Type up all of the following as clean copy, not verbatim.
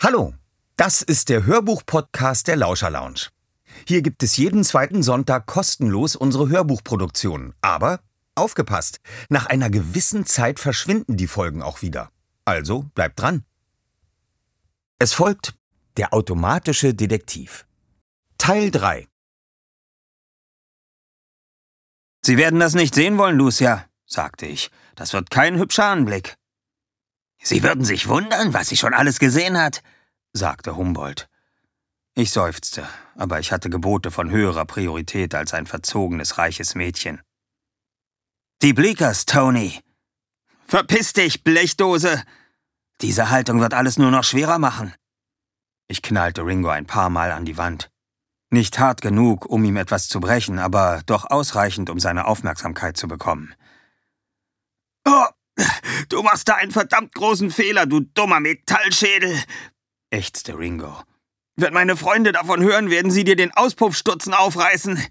Hallo, das ist der Hörbuch-Podcast der Lauscher Lounge. Hier gibt es jeden zweiten Sonntag kostenlos unsere Hörbuchproduktionen. Aber aufgepasst, nach einer gewissen Zeit verschwinden die Folgen auch wieder. Also bleibt dran. Es folgt Der automatische Detektiv. Teil 3. »Sie werden das nicht sehen wollen, Lucia«, sagte ich. »Das wird kein hübscher Anblick.« »Sie würden sich wundern, was sie schon alles gesehen hat«, sagte Humboldt. Ich seufzte, aber ich hatte Gebote von höherer Priorität als ein verzogenes, reiches Mädchen. »Die Bleakers, Tony!« »Verpiss dich, Blechdose! Diese Haltung wird alles nur noch schwerer machen.« Ich knallte Ringo ein paar Mal an die Wand. Nicht hart genug, um ihm etwas zu brechen, aber doch ausreichend, um seine Aufmerksamkeit zu bekommen. »Oh, du machst da einen verdammt großen Fehler, du dummer Metallschädel«, ächzte Ringo. »Wenn meine Freunde davon hören, werden sie dir den Auspuffstutzen aufreißen.«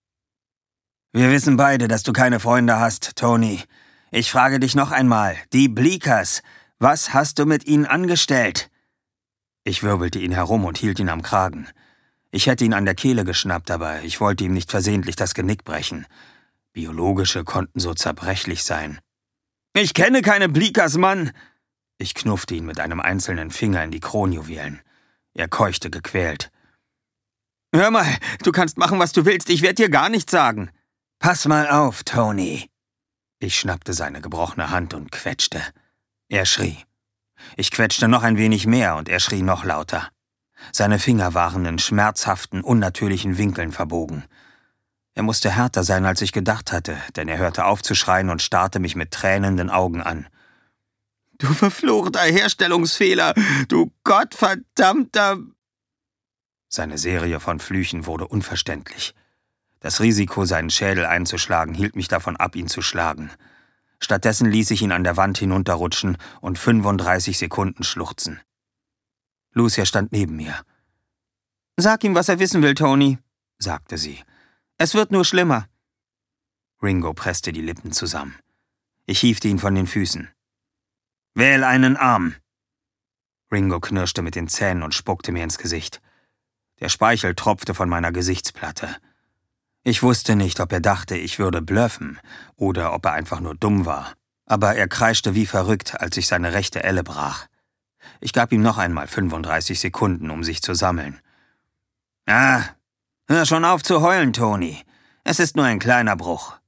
»Wir wissen beide, dass du keine Freunde hast, Tony. Ich frage dich noch einmal, die Bleakers, was hast du mit ihnen angestellt?« Ich wirbelte ihn herum und hielt ihn am Kragen. Ich hätte ihn an der Kehle geschnappt, aber ich wollte ihm nicht versehentlich das Genick brechen. Biologische konnten so zerbrechlich sein. »Ich kenne keine Bleakers, Mann!« Ich knuffte ihn mit einem einzelnen Finger in die Kronjuwelen. Er keuchte gequält. »Hör mal, du kannst machen, was du willst, ich werde dir gar nichts sagen.« »Pass mal auf, Tony!« Ich schnappte seine gebrochene Hand und quetschte. Er schrie. Ich quetschte noch ein wenig mehr und er schrie noch lauter. Seine Finger waren in schmerzhaften, unnatürlichen Winkeln verbogen. Er musste härter sein, als ich gedacht hatte, denn er hörte auf zu schreien und starrte mich mit tränenden Augen an. »Du verfluchter Herstellungsfehler! Du gottverdammter...« Seine Serie von Flüchen wurde unverständlich. Das Risiko, seinen Schädel einzuschlagen, hielt mich davon ab, ihn zu schlagen. Stattdessen ließ ich ihn an der Wand hinunterrutschen und 35 Sekunden schluchzen. Lucia stand neben mir. »Sag ihm, was er wissen will, Tony«, sagte sie. »Es wird nur schlimmer.« Ringo presste die Lippen zusammen. Ich hiefte ihn von den Füßen. »Wähl einen Arm!« Ringo knirschte mit den Zähnen und spuckte mir ins Gesicht. Der Speichel tropfte von meiner Gesichtsplatte. Ich wusste nicht, ob er dachte, ich würde bluffen oder ob er einfach nur dumm war. Aber er kreischte wie verrückt, als ich seine rechte Elle brach. Ich gab ihm noch einmal 35 Sekunden, um sich zu sammeln. »Ah, hör schon auf zu heulen, Tony. Es ist nur ein kleiner Bruch.«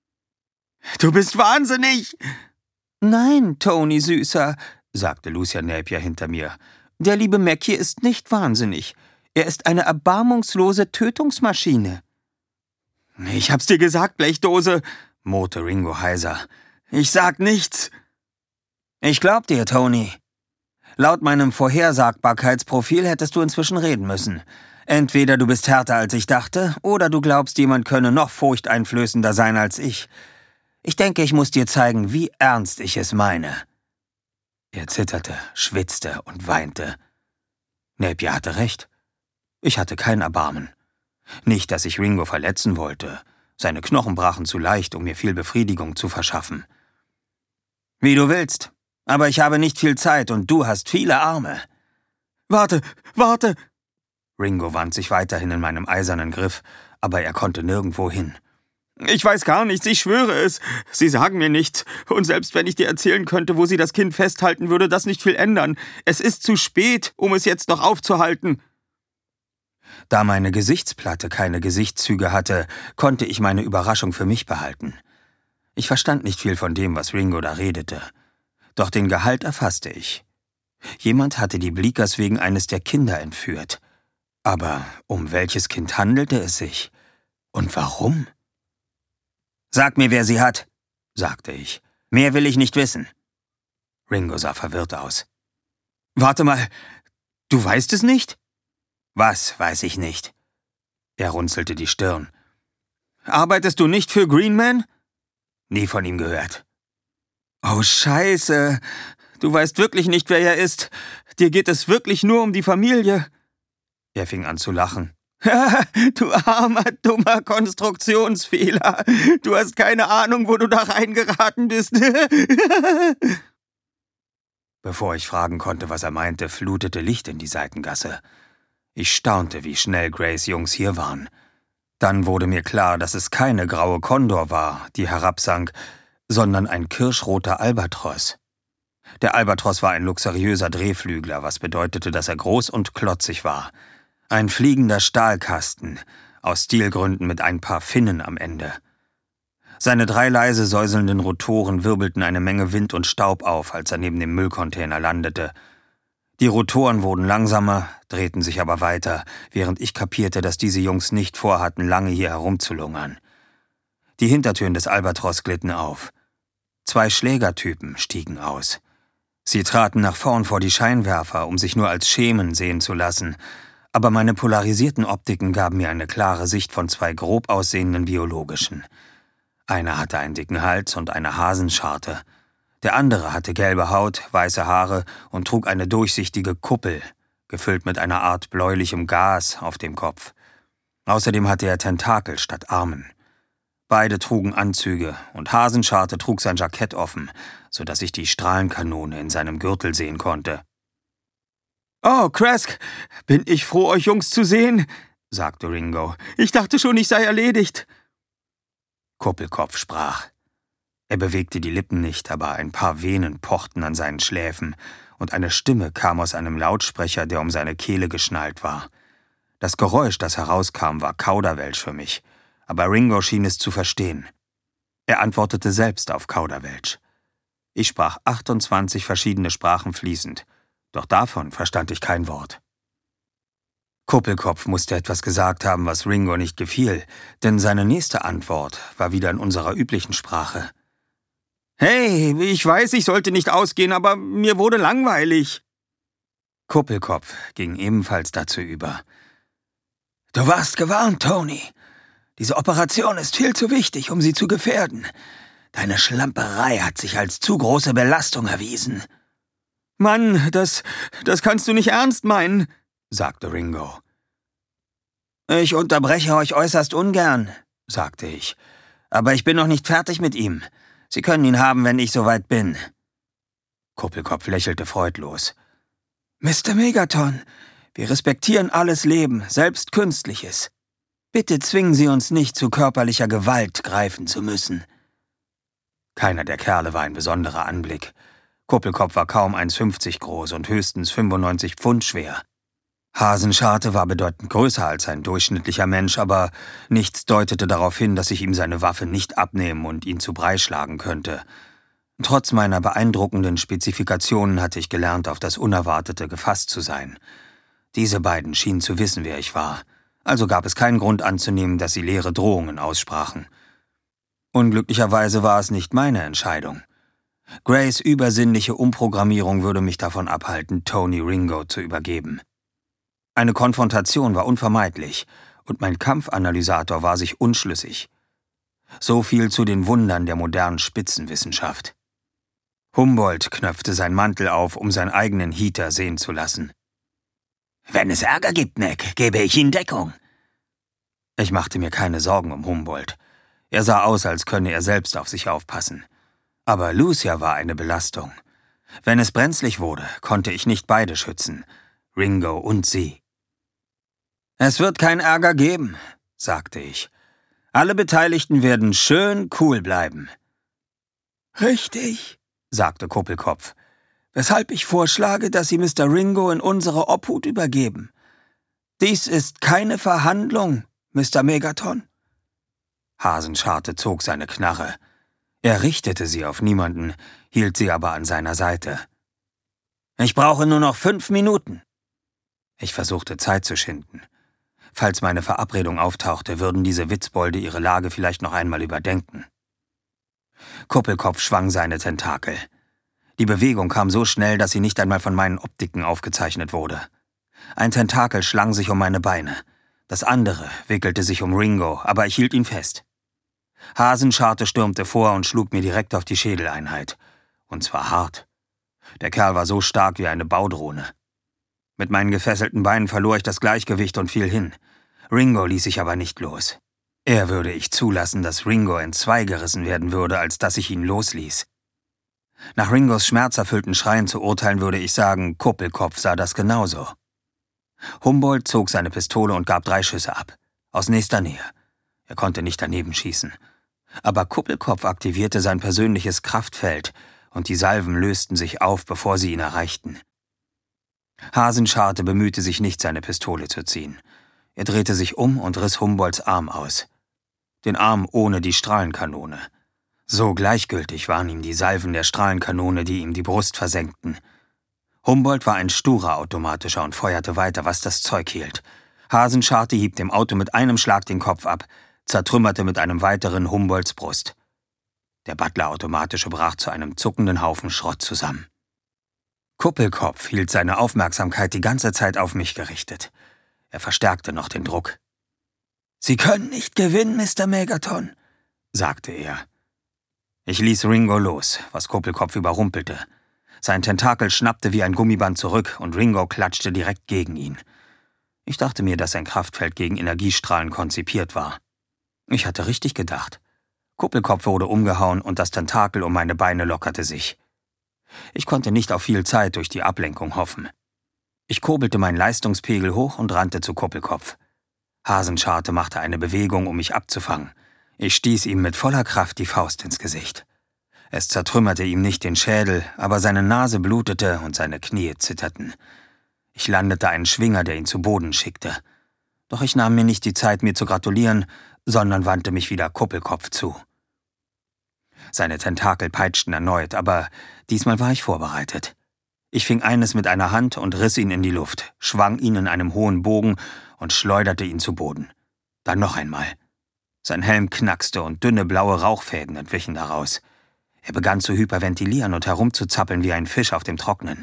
»Du bist wahnsinnig!« »Nein, Tony, Süßer«, sagte Lucia Napier hinter mir. »Der liebe Mackie ist nicht wahnsinnig. Er ist eine erbarmungslose Tötungsmaschine.« »Ich hab's dir gesagt, Blechdose«, murrte Ringo heiser. »Ich sag nichts.« »Ich glaub dir, Tony. Laut meinem Vorhersagbarkeitsprofil hättest du inzwischen reden müssen. Entweder du bist härter, als ich dachte, oder du glaubst, jemand könne noch furchteinflößender sein als ich. Ich denke, ich muss dir zeigen, wie ernst ich es meine.« Er zitterte, schwitzte und weinte. Napier hatte recht. Ich hatte kein Erbarmen. Nicht, dass ich Ringo verletzen wollte. Seine Knochen brachen zu leicht, um mir viel Befriedigung zu verschaffen. »Wie du willst. Aber ich habe nicht viel Zeit und du hast viele Arme.« »Warte, warte!« Ringo wand sich weiterhin in meinem eisernen Griff, aber er konnte nirgendwo hin. »Ich weiß gar nichts, ich schwöre es. Sie sagen mir nichts. Und selbst wenn ich dir erzählen könnte, wo sie das Kind festhalten, würde das nicht viel ändern. Es ist zu spät, um es jetzt noch aufzuhalten.« Da meine Gesichtsplatte keine Gesichtszüge hatte, konnte ich meine Überraschung für mich behalten. Ich verstand nicht viel von dem, was Ringo da redete. Doch den Gehalt erfasste ich. Jemand hatte die Bleakers wegen eines der Kinder entführt. Aber um welches Kind handelte es sich? Und warum? »Sag mir, wer sie hat«, sagte ich. »Mehr will ich nicht wissen.« Ringo sah verwirrt aus. »Warte mal, du weißt es nicht?« »Was weiß ich nicht?« Er runzelte die Stirn. »Arbeitest du nicht für Greenman?« »Nie von ihm gehört.« »Oh, Scheiße. Du weißt wirklich nicht, wer er ist. Dir geht es wirklich nur um die Familie.« Er fing an zu lachen. »Du armer, dummer Konstruktionsfehler. Du hast keine Ahnung, wo du da reingeraten bist.« Bevor ich fragen konnte, was er meinte, flutete Licht in die Seitengasse. Ich staunte, wie schnell Grays Jungs hier waren. Dann wurde mir klar, dass es keine graue Kondor war, die herabsank, sondern ein kirschroter Albatros. Der Albatros war ein luxuriöser Drehflügler, was bedeutete, dass er groß und klotzig war. Ein fliegender Stahlkasten, aus Stilgründen mit ein paar Finnen am Ende. Seine 3 leise säuselnden Rotoren wirbelten eine Menge Wind und Staub auf, als er neben dem Müllcontainer landete. Die Rotoren wurden langsamer, drehten sich aber weiter, während ich kapierte, dass diese Jungs nicht vorhatten, lange hier herumzulungern. Die Hintertüren des Albatros glitten auf. 2 Schlägertypen stiegen aus. Sie traten nach vorn vor die Scheinwerfer, um sich nur als Schemen sehen zu lassen, aber meine polarisierten Optiken gaben mir eine klare Sicht von 2 grob aussehenden biologischen. Einer hatte einen dicken Hals und eine Hasenscharte. Der andere hatte gelbe Haut, weiße Haare und trug eine durchsichtige Kuppel, gefüllt mit einer Art bläulichem Gas auf dem Kopf. Außerdem hatte er Tentakel statt Armen. Beide trugen Anzüge und Hasenscharte trug sein Jackett offen, sodass ich die Strahlenkanone in seinem Gürtel sehen konnte. »Oh, Kresk, bin ich froh, euch Jungs zu sehen«, sagte Ringo. »Ich dachte schon, ich sei erledigt.« Kuppelkopf sprach. Er bewegte die Lippen nicht, aber ein paar Venen pochten an seinen Schläfen, und eine Stimme kam aus einem Lautsprecher, der um seine Kehle geschnallt war. Das Geräusch, das herauskam, war Kauderwelsch für mich, aber Ringo schien es zu verstehen. Er antwortete selbst auf Kauderwelsch. Ich sprach 28 verschiedene Sprachen fließend, doch davon verstand ich kein Wort. Kuppelkopf musste etwas gesagt haben, was Ringo nicht gefiel, denn seine nächste Antwort war wieder in unserer üblichen Sprache. »Hey, ich weiß, ich sollte nicht ausgehen, aber mir wurde langweilig.« Kuppelkopf ging ebenfalls dazu über. »Du warst gewarnt, Tony. Diese Operation ist viel zu wichtig, um sie zu gefährden. Deine Schlamperei hat sich als zu große Belastung erwiesen.« »Mann, das kannst du nicht ernst meinen«, sagte Ringo. »Ich unterbreche euch äußerst ungern«, sagte ich. »Aber ich bin noch nicht fertig mit ihm. Sie können ihn haben, wenn ich soweit bin.« Kuppelkopf lächelte freudlos. »Mr. Megaton, wir respektieren alles Leben, selbst Künstliches. Bitte zwingen Sie uns nicht zu körperlicher Gewalt greifen zu müssen.« Keiner der Kerle war ein besonderer Anblick. Kuppelkopf war kaum 1,50 groß und höchstens 95 Pfund schwer. Hasenscharte war bedeutend größer als ein durchschnittlicher Mensch, aber nichts deutete darauf hin, dass ich ihm seine Waffe nicht abnehmen und ihn zu Brei schlagen könnte. Trotz meiner beeindruckenden Spezifikationen hatte ich gelernt, auf das Unerwartete gefasst zu sein. Diese beiden schienen zu wissen, wer ich war, also gab es keinen Grund anzunehmen, dass sie leere Drohungen aussprachen. Unglücklicherweise war es nicht meine Entscheidung. Grays übersinnliche Umprogrammierung würde mich davon abhalten, Tony Ringo zu übergeben. Eine Konfrontation war unvermeidlich, und mein Kampfanalysator war sich unschlüssig. So viel zu den Wundern der modernen Spitzenwissenschaft. Humboldt knöpfte seinen Mantel auf, um seinen eigenen Heater sehen zu lassen. »Wenn es Ärger gibt, Mac, gebe ich Ihnen Deckung.« Ich machte mir keine Sorgen um Humboldt. Er sah aus, als könne er selbst auf sich aufpassen. Aber Lucia war eine Belastung. Wenn es brenzlig wurde, konnte ich nicht beide schützen, Ringo und sie. »Es wird kein Ärger geben«, sagte ich. »Alle Beteiligten werden schön cool bleiben.« »Richtig«, sagte Kuppelkopf, »weshalb ich vorschlage, dass Sie Mr. Ringo in unsere Obhut übergeben. Dies ist keine Verhandlung, Mr. Megaton.« Hasenscharte zog seine Knarre. Er richtete sie auf niemanden, hielt sie aber an seiner Seite. »Ich brauche nur noch 5 Minuten.« Ich versuchte Zeit zu schinden. Falls meine Verabredung auftauchte, würden diese Witzbolde ihre Lage vielleicht noch einmal überdenken. Kuppelkopf schwang seine Tentakel. Die Bewegung kam so schnell, dass sie nicht einmal von meinen Optiken aufgezeichnet wurde. Ein Tentakel schlang sich um meine Beine. Das andere wickelte sich um Ringo, aber ich hielt ihn fest. Hasenscharte stürmte vor und schlug mir direkt auf die Schädeleinheit. Und zwar hart. Der Kerl war so stark wie eine Baudrohne. Mit meinen gefesselten Beinen verlor ich das Gleichgewicht und fiel hin. Ringo ließ sich aber nicht los. Eher würde ich zulassen, dass Ringo entzwei gerissen werden würde, als dass ich ihn losließ. Nach Ringos schmerzerfüllten Schreien zu urteilen, würde ich sagen, Kuppelkopf sah das genauso. Humboldt zog seine Pistole und gab 3 Schüsse ab. Aus nächster Nähe. Er konnte nicht daneben schießen. Aber Kuppelkopf aktivierte sein persönliches Kraftfeld und die Salven lösten sich auf, bevor sie ihn erreichten. Hasenscharte bemühte sich nicht, seine Pistole zu ziehen. Er drehte sich um und riss Humboldts Arm aus. Den Arm ohne die Strahlenkanone. So gleichgültig waren ihm die Salven der Strahlenkanone, die ihm die Brust versenkten. Humboldt war ein sturer Automatischer und feuerte weiter, was das Zeug hielt. Hasenscharte hieb dem Auto mit einem Schlag den Kopf ab, zertrümmerte mit einem weiteren Humboldts Brust. Der Butler-Automatische brach zu einem zuckenden Haufen Schrott zusammen. Kuppelkopf hielt seine Aufmerksamkeit die ganze Zeit auf mich gerichtet. Er verstärkte noch den Druck. »Sie können nicht gewinnen, Mr. Megaton«, sagte er. Ich ließ Ringo los, was Kuppelkopf überrumpelte. Sein Tentakel schnappte wie ein Gummiband zurück und Ringo klatschte direkt gegen ihn. Ich dachte mir, dass sein Kraftfeld gegen Energiestrahlen konzipiert war. Ich hatte richtig gedacht. Kuppelkopf wurde umgehauen und das Tentakel um meine Beine lockerte sich. Ich konnte nicht auf viel Zeit durch die Ablenkung hoffen. Ich kurbelte meinen Leistungspegel hoch und rannte zu Kuppelkopf. Hasenscharte machte eine Bewegung, um mich abzufangen. Ich stieß ihm mit voller Kraft die Faust ins Gesicht. Es zertrümmerte ihm nicht den Schädel, aber seine Nase blutete und seine Knie zitterten. Ich landete einen Schwinger, der ihn zu Boden schickte. Doch ich nahm mir nicht die Zeit, mir zu gratulieren, sondern wandte mich wieder Kuppelkopf zu. Seine Tentakel peitschten erneut, aber diesmal war ich vorbereitet. Ich fing eines mit einer Hand und riss ihn in die Luft, schwang ihn in einem hohen Bogen und schleuderte ihn zu Boden. Dann noch einmal. Sein Helm knackste und dünne blaue Rauchfäden entwichen daraus. Er begann zu hyperventilieren und herumzuzappeln wie ein Fisch auf dem Trocknen.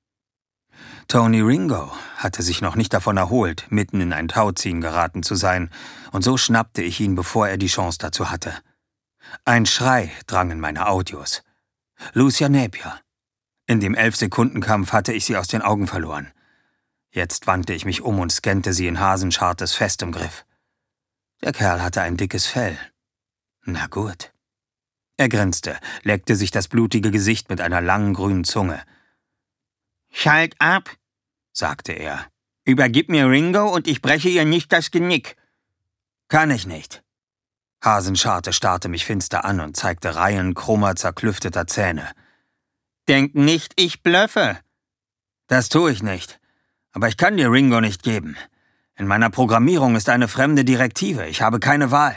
Tony Ringo hatte sich noch nicht davon erholt, mitten in ein Tauziehen geraten zu sein, und so schnappte ich ihn, bevor er die Chance dazu hatte. Ein Schrei drang in meine Audios. Lucia Napier. In dem 11-Sekunden-Kampf hatte ich sie aus den Augen verloren. Jetzt wandte ich mich um und scannte sie in Hasenschartes festem Griff. Der Kerl hatte ein dickes Fell. Na gut. Er grinste, leckte sich das blutige Gesicht mit einer langen grünen Zunge. »Schalt ab«, sagte er. »Übergib mir Ringo und ich breche ihr nicht das Genick.« »Kann ich nicht.« Hasenscharte starrte mich finster an und zeigte Reihen krummer, zerklüfteter Zähne. »Denk nicht, ich blöffe.« »Das tue ich nicht. Aber ich kann dir Ringo nicht geben. In meiner Programmierung ist eine fremde Direktive. Ich habe keine Wahl.«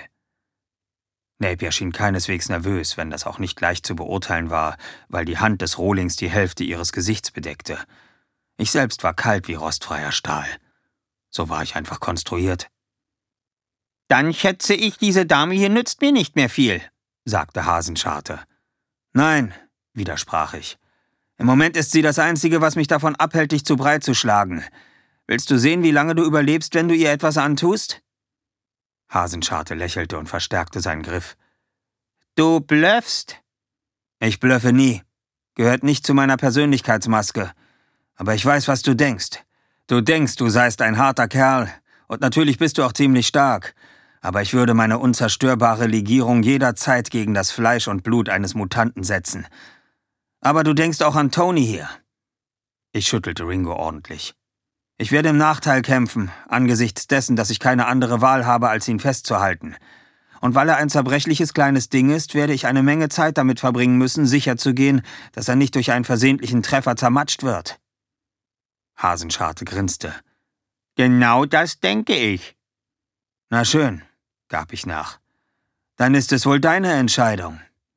Napier schien keineswegs nervös, wenn das auch nicht leicht zu beurteilen war, weil die Hand des Rohlings die Hälfte ihres Gesichts bedeckte. Ich selbst war kalt wie rostfreier Stahl. So war ich einfach konstruiert. »Dann schätze ich, diese Dame hier nützt mir nicht mehr viel«, sagte Hasenscharte. »Nein«, widersprach ich. »Im Moment ist sie das Einzige, was mich davon abhält, dich zu breit zu schlagen. Willst du sehen, wie lange du überlebst, wenn du ihr etwas antust?« Hasenscharte lächelte und verstärkte seinen Griff. »Du blöffst.« »Ich blöffe nie. Gehört nicht zu meiner Persönlichkeitsmaske. Aber ich weiß, was du denkst. Du denkst, du seist ein harter Kerl. Und natürlich bist du auch ziemlich stark. Aber ich würde meine unzerstörbare Legierung jederzeit gegen das Fleisch und Blut eines Mutanten setzen. Aber du denkst auch an Tony hier.« Ich schüttelte Ringo ordentlich. »Ich werde im Nachteil kämpfen, angesichts dessen, dass ich keine andere Wahl habe, als ihn festzuhalten. Und weil er ein zerbrechliches kleines Ding ist, werde ich eine Menge Zeit damit verbringen müssen, sicherzugehen, dass er nicht durch einen versehentlichen Treffer zermatscht wird.« Hasenscharte grinste. »Genau das denke ich.« »Na schön«, gab ich nach. »Dann ist es wohl deine Entscheidung.«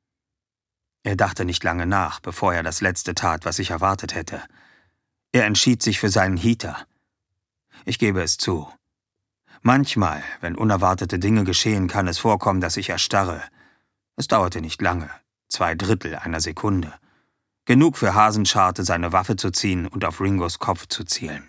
Er dachte nicht lange nach, bevor er das Letzte tat, was ich erwartet hätte. Er entschied sich für seinen Heater. Ich gebe es zu. Manchmal, wenn unerwartete Dinge geschehen, kann es vorkommen, dass ich erstarre. Es dauerte nicht lange, 2/3 einer Sekunde. Genug für Hasenscharte, seine Waffe zu ziehen und auf Ringos Kopf zu zielen.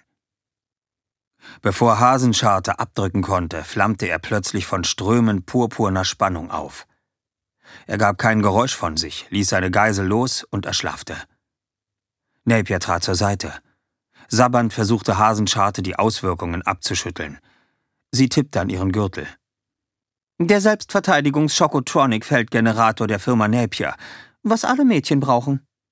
Bevor Hasenscharte abdrücken konnte, flammte er plötzlich von Strömen purpurner Spannung auf. Er gab kein Geräusch von sich, ließ seine Geisel los und erschlaffte. Napier trat zur Seite. Sabbernd versuchte Hasenscharte, die Auswirkungen abzuschütteln. Sie tippte an ihren Gürtel. »Der Selbstverteidigungs-Schokotronic-Feldgenerator der Firma Napier. Was alle Mädchen brauchen«,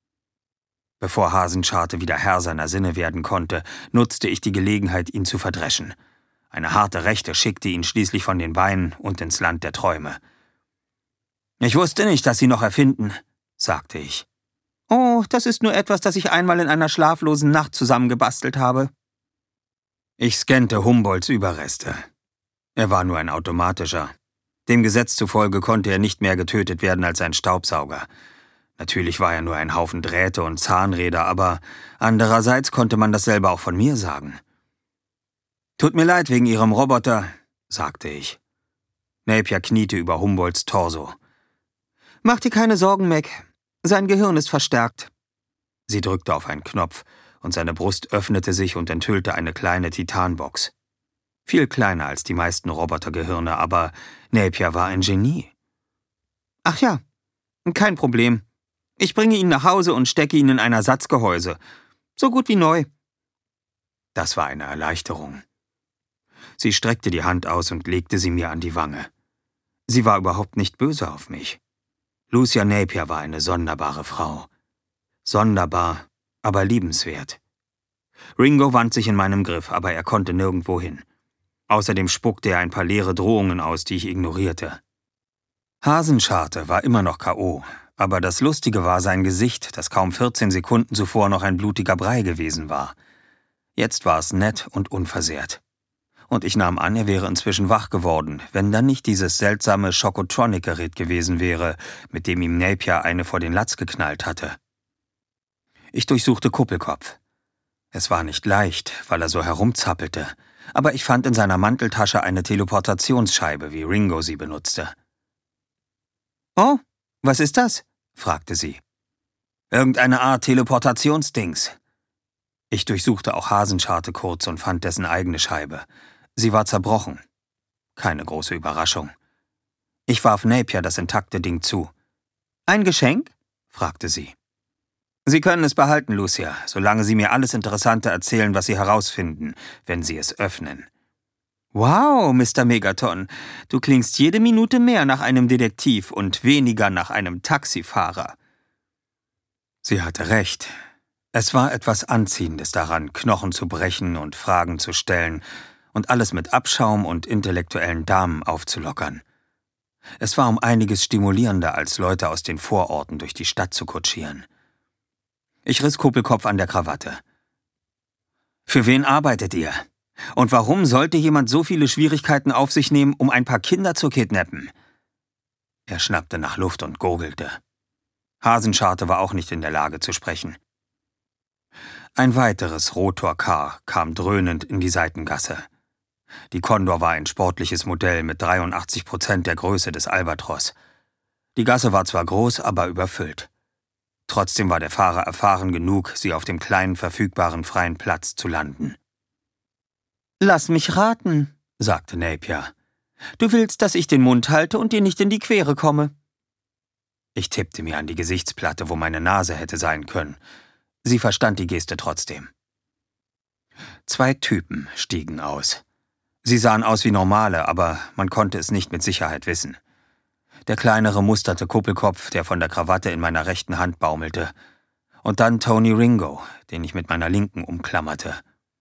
Bevor Hasenscharte wieder Herr seiner Sinne werden konnte, nutzte ich die Gelegenheit, ihn zu verdreschen. Eine harte Rechte schickte ihn schließlich von den Beinen und ins Land der Träume. »Ich wusste nicht, dass Sie noch erfinden«, sagte ich. »Oh, das ist nur etwas, das ich einmal in einer schlaflosen Nacht zusammengebastelt habe.« Ich scannte Humboldts Überreste. Er war nur ein automatischer. Dem Gesetz zufolge konnte er nicht mehr getötet werden als ein Staubsauger. Natürlich war er nur ein Haufen Drähte und Zahnräder, aber andererseits konnte man dasselbe auch von mir sagen. »Tut mir leid wegen Ihrem Roboter«, sagte ich. Napier kniete über Humboldts Torso. »Mach dir keine Sorgen, Mac. Sein Gehirn ist verstärkt.« Sie drückte auf einen Knopf, und seine Brust öffnete sich und enthüllte eine kleine Titanbox. Viel kleiner als die meisten Robotergehirne, aber Napier war ein Genie. »Ach ja, kein Problem. Ich bringe ihn nach Hause und stecke ihn in ein Ersatzgehäuse. So gut wie neu.« Das war eine Erleichterung. Sie streckte die Hand aus und legte sie mir an die Wange. Sie war überhaupt nicht böse auf mich. Lucia Napier war eine sonderbare Frau. Sonderbar, aber liebenswert. Ringo wand sich in meinem Griff, aber er konnte nirgendwo hin. Außerdem spuckte er ein paar leere Drohungen aus, die ich ignorierte. Hasenscharte war immer noch K.O., aber das Lustige war sein Gesicht, das kaum 14 Sekunden zuvor noch ein blutiger Brei gewesen war. Jetzt war es nett und unversehrt. Und ich nahm an, er wäre inzwischen wach geworden, wenn dann nicht dieses seltsame Schokotronic-Gerät gewesen wäre, mit dem ihm Napier eine vor den Latz geknallt hatte. Ich durchsuchte Kuppelkopf. Es war nicht leicht, weil er so herumzappelte, aber ich fand in seiner Manteltasche eine Teleportationsscheibe, wie Ringo sie benutzte. »Oh, was ist das?« fragte sie. »Irgendeine Art Teleportationsdings.« Ich durchsuchte auch Hasenscharte kurz und fand dessen eigene Scheibe. Sie war zerbrochen. Keine große Überraschung. Ich warf Napier das intakte Ding zu. »Ein Geschenk?« fragte sie. »Sie können es behalten, Lucia, solange Sie mir alles Interessante erzählen, was Sie herausfinden, wenn Sie es öffnen.« »Wow, Mr. Megaton, du klingst jede Minute mehr nach einem Detektiv und weniger nach einem Taxifahrer.« Sie hatte recht. Es war etwas Anziehendes daran, Knochen zu brechen und Fragen zu stellen und alles mit Abschaum und intellektuellen Damen aufzulockern. Es war um einiges stimulierender, als Leute aus den Vororten durch die Stadt zu kutschieren. Ich riss Kuppelkopf an der Krawatte. »Für wen arbeitet ihr? Und warum sollte jemand so viele Schwierigkeiten auf sich nehmen, um ein paar Kinder zu kidnappen?« Er schnappte nach Luft und gurgelte. Hasenscharte war auch nicht in der Lage zu sprechen. Ein weiteres Rotor-Car kam dröhnend in die Seitengasse. Die Condor war ein sportliches Modell mit 83% der Größe des Albatros. Die Gasse war zwar groß, aber überfüllt. Trotzdem war der Fahrer erfahren genug, sie auf dem kleinen verfügbaren freien Platz zu landen. »Lass mich raten«, sagte Napier. »Du willst, dass ich den Mund halte und dir nicht in die Quere komme.« Ich tippte mir an die Gesichtsplatte, wo meine Nase hätte sein können. Sie verstand die Geste trotzdem. 2 Typen stiegen aus. Sie sahen aus wie normale, aber man konnte es nicht mit Sicherheit wissen. Der kleinere musterte Kuppelkopf, der von der Krawatte in meiner rechten Hand baumelte. Und dann Tony Ringo, den ich mit meiner linken umklammerte.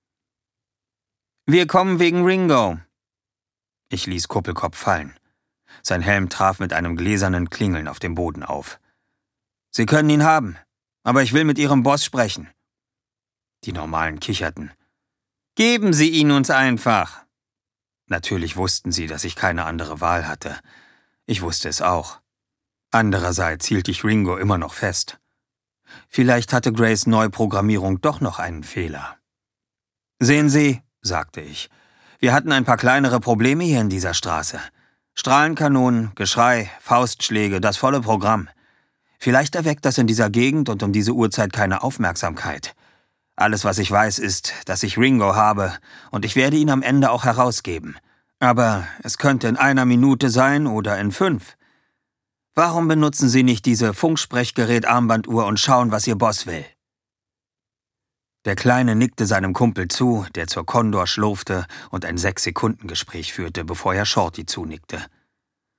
»Wir kommen wegen Ringo.« Ich ließ Kuppelkopf fallen. Sein Helm traf mit einem gläsernen Klingeln auf dem Boden auf. »Sie können ihn haben, aber ich will mit Ihrem Boss sprechen.« Die Normalen kicherten. »Geben Sie ihn uns einfach.« Natürlich wussten sie, dass ich keine andere Wahl hatte. Ich wusste es auch. Andererseits hielt ich Ringo immer noch fest. Vielleicht hatte Grays Neuprogrammierung doch noch einen Fehler. »Sehen Sie«, sagte ich, »wir hatten ein paar kleinere Probleme hier in dieser Straße. Strahlenkanonen, Geschrei, Faustschläge, das volle Programm. Vielleicht erweckt das in dieser Gegend und um diese Uhrzeit keine Aufmerksamkeit. Alles, was ich weiß, ist, dass ich Ringo habe, und ich werde ihn am Ende auch herausgeben. Aber es könnte in 1 Minute sein oder in 5. Warum benutzen Sie nicht diese Funksprechgerät-Armbanduhr und schauen, was Ihr Boss will?« Der Kleine nickte seinem Kumpel zu, der zur Condor schlurfte und ein 6-Sekunden-Gespräch führte, bevor er Shorty zunickte.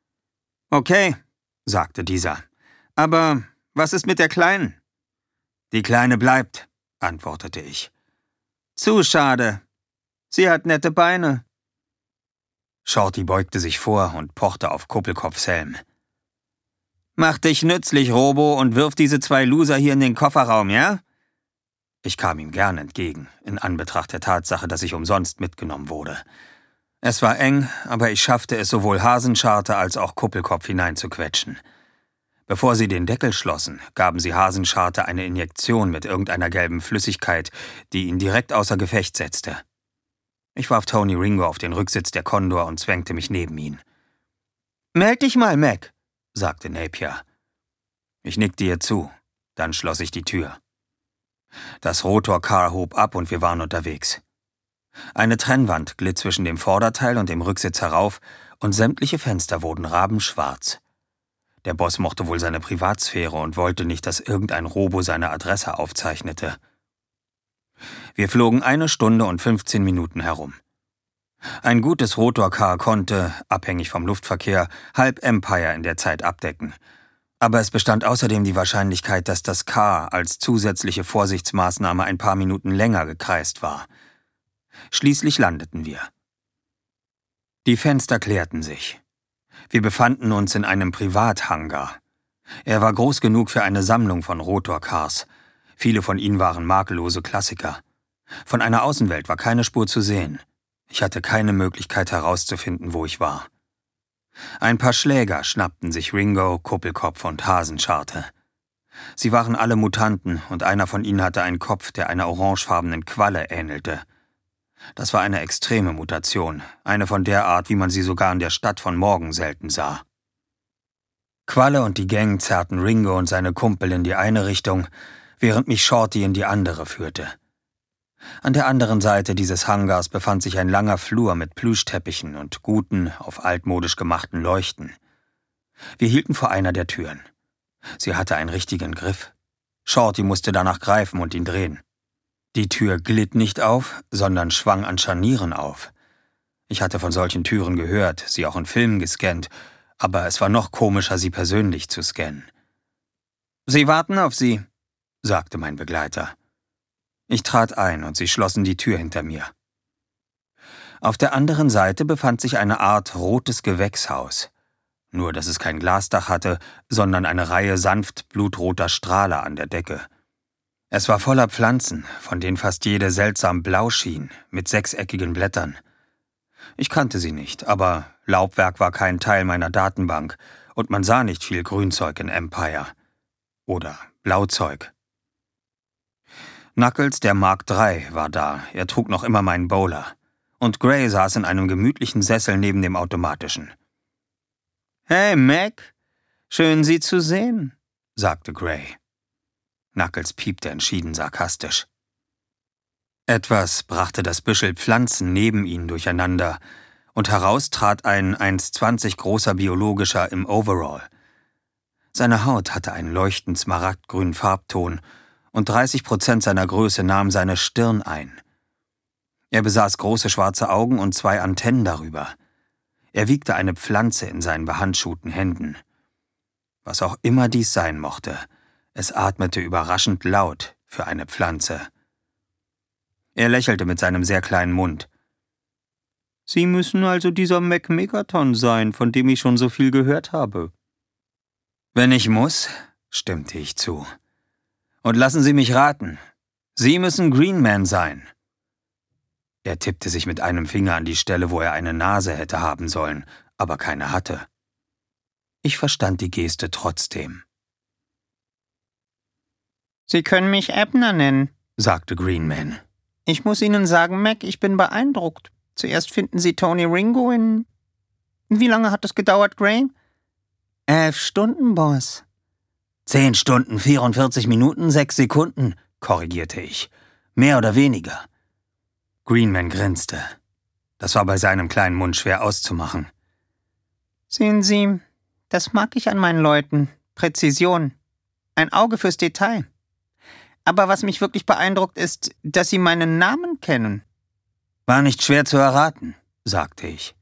»Okay«, sagte dieser. »Aber was ist mit der Kleinen?« Die Kleine bleibt, antwortete ich. Zu schade. Sie hat nette Beine. Shorty beugte sich vor und pochte auf Kuppelkopfs Helm. Mach dich nützlich, Robo, und wirf diese 2 Loser hier in den Kofferraum, ja? Ich kam ihm gern entgegen, in Anbetracht der Tatsache, dass ich umsonst mitgenommen wurde. Es war eng, aber ich schaffte es, sowohl Hasenscharte als auch Kuppelkopf hineinzuquetschen. Bevor sie den Deckel schlossen, gaben sie Hasenscharte eine Injektion mit irgendeiner gelben Flüssigkeit, die ihn direkt außer Gefecht setzte. Ich warf Tony Ringo auf den Rücksitz der Condor und zwängte mich neben ihn. »Meld dich mal, Mac«, sagte Napier. Ich nickte ihr zu, dann schloss ich die Tür. Das Rotorcar hob ab und wir waren unterwegs. Eine Trennwand glitt zwischen dem Vorderteil und dem Rücksitz herauf und sämtliche Fenster wurden rabenschwarz. Der Boss mochte wohl seine Privatsphäre und wollte nicht, dass irgendein Robo seine Adresse aufzeichnete. Wir flogen 1 Stunde und 15 Minuten herum. Ein gutes Rotorcar konnte, abhängig vom Luftverkehr, halb Empire in der Zeit abdecken. Aber es bestand außerdem die Wahrscheinlichkeit, dass das Car als zusätzliche Vorsichtsmaßnahme ein paar Minuten länger gekreist war. Schließlich landeten wir. Die Fenster klärten sich. Wir befanden uns in einem Privathangar. Er war groß genug für eine Sammlung von Rotorcars. Viele von ihnen waren makellose Klassiker. Von einer Außenwelt war keine Spur zu sehen. Ich hatte keine Möglichkeit herauszufinden, wo ich war. Ein paar Schläger schnappten sich Ringo, Kuppelkopf und Hasenscharte. Sie waren alle Mutanten und einer von ihnen hatte einen Kopf, der einer orangefarbenen Qualle ähnelte. Das war eine extreme Mutation, eine von der Art, wie man sie sogar in der Stadt von morgen selten sah. Qualle und die Gang zerrten Ringo und seine Kumpel in die eine Richtung, während mich Shorty in die andere führte. An der anderen Seite dieses Hangars befand sich ein langer Flur mit Plüschteppichen und guten, auf altmodisch gemachten Leuchten. Wir hielten vor einer der Türen. Sie hatte einen richtigen Griff. Shorty musste danach greifen und ihn drehen. Die Tür glitt nicht auf, sondern schwang an Scharnieren auf. Ich hatte von solchen Türen gehört, sie auch in Filmen gescannt, aber es war noch komischer, sie persönlich zu scannen. »Sie warten auf Sie«, sagte mein Begleiter. Ich trat ein und sie schlossen die Tür hinter mir. Auf der anderen Seite befand sich eine Art rotes Gewächshaus. Nur, dass es kein Glasdach hatte, sondern eine Reihe sanft blutroter Strahler an der Decke. Es war voller Pflanzen, von denen fast jede seltsam blau schien, mit 6-eckigen Blättern. Ich kannte sie nicht, aber Laubwerk war kein Teil meiner Datenbank und man sah nicht viel Grünzeug in Empire. Oder Blauzeug. Knuckles, der Mark III, war da, er trug noch immer meinen Bowler. Und Gray saß in einem gemütlichen Sessel neben dem automatischen. »Hey, Mac, schön Sie zu sehen«, sagte Gray. Knuckles piepte entschieden sarkastisch. Etwas brachte das Büschel Pflanzen neben ihnen durcheinander, und heraus trat ein 1,20 großer Biologischer im Overall. Seine Haut hatte einen leuchtend smaragdgrünen Farbton, und 30% seiner Größe nahm seine Stirn ein. Er besaß große schwarze Augen und 2 Antennen darüber. Er wiegte eine Pflanze in seinen behandschuhten Händen. Was auch immer dies sein mochte, es atmete überraschend laut für eine Pflanze. Er lächelte mit seinem sehr kleinen Mund. »Sie müssen also dieser Mac Megaton sein, von dem ich schon so viel gehört habe.« »Wenn ich muss«, stimmte ich zu. »Und lassen Sie mich raten, Sie müssen Green Man sein.« Er tippte sich mit einem Finger an die Stelle, wo er eine Nase hätte haben sollen, aber keine hatte. Ich verstand die Geste trotzdem. »Sie können mich Abner nennen«, sagte Green Man. »Ich muss Ihnen sagen, Mac, ich bin beeindruckt. Zuerst finden Sie Tony Ringo in... Wie lange hat es gedauert, Gray?« 11 Stunden, Boss.« 10 Stunden, 44 Minuten, 6 Sekunden, korrigierte ich. Mehr oder weniger. Greenman grinste. Das war bei seinem kleinen Mund schwer auszumachen. »Sehen Sie, das mag ich an meinen Leuten. Präzision. Ein Auge fürs Detail. Aber was mich wirklich beeindruckt ist, dass Sie meinen Namen kennen.« »War nicht schwer zu erraten«, sagte ich.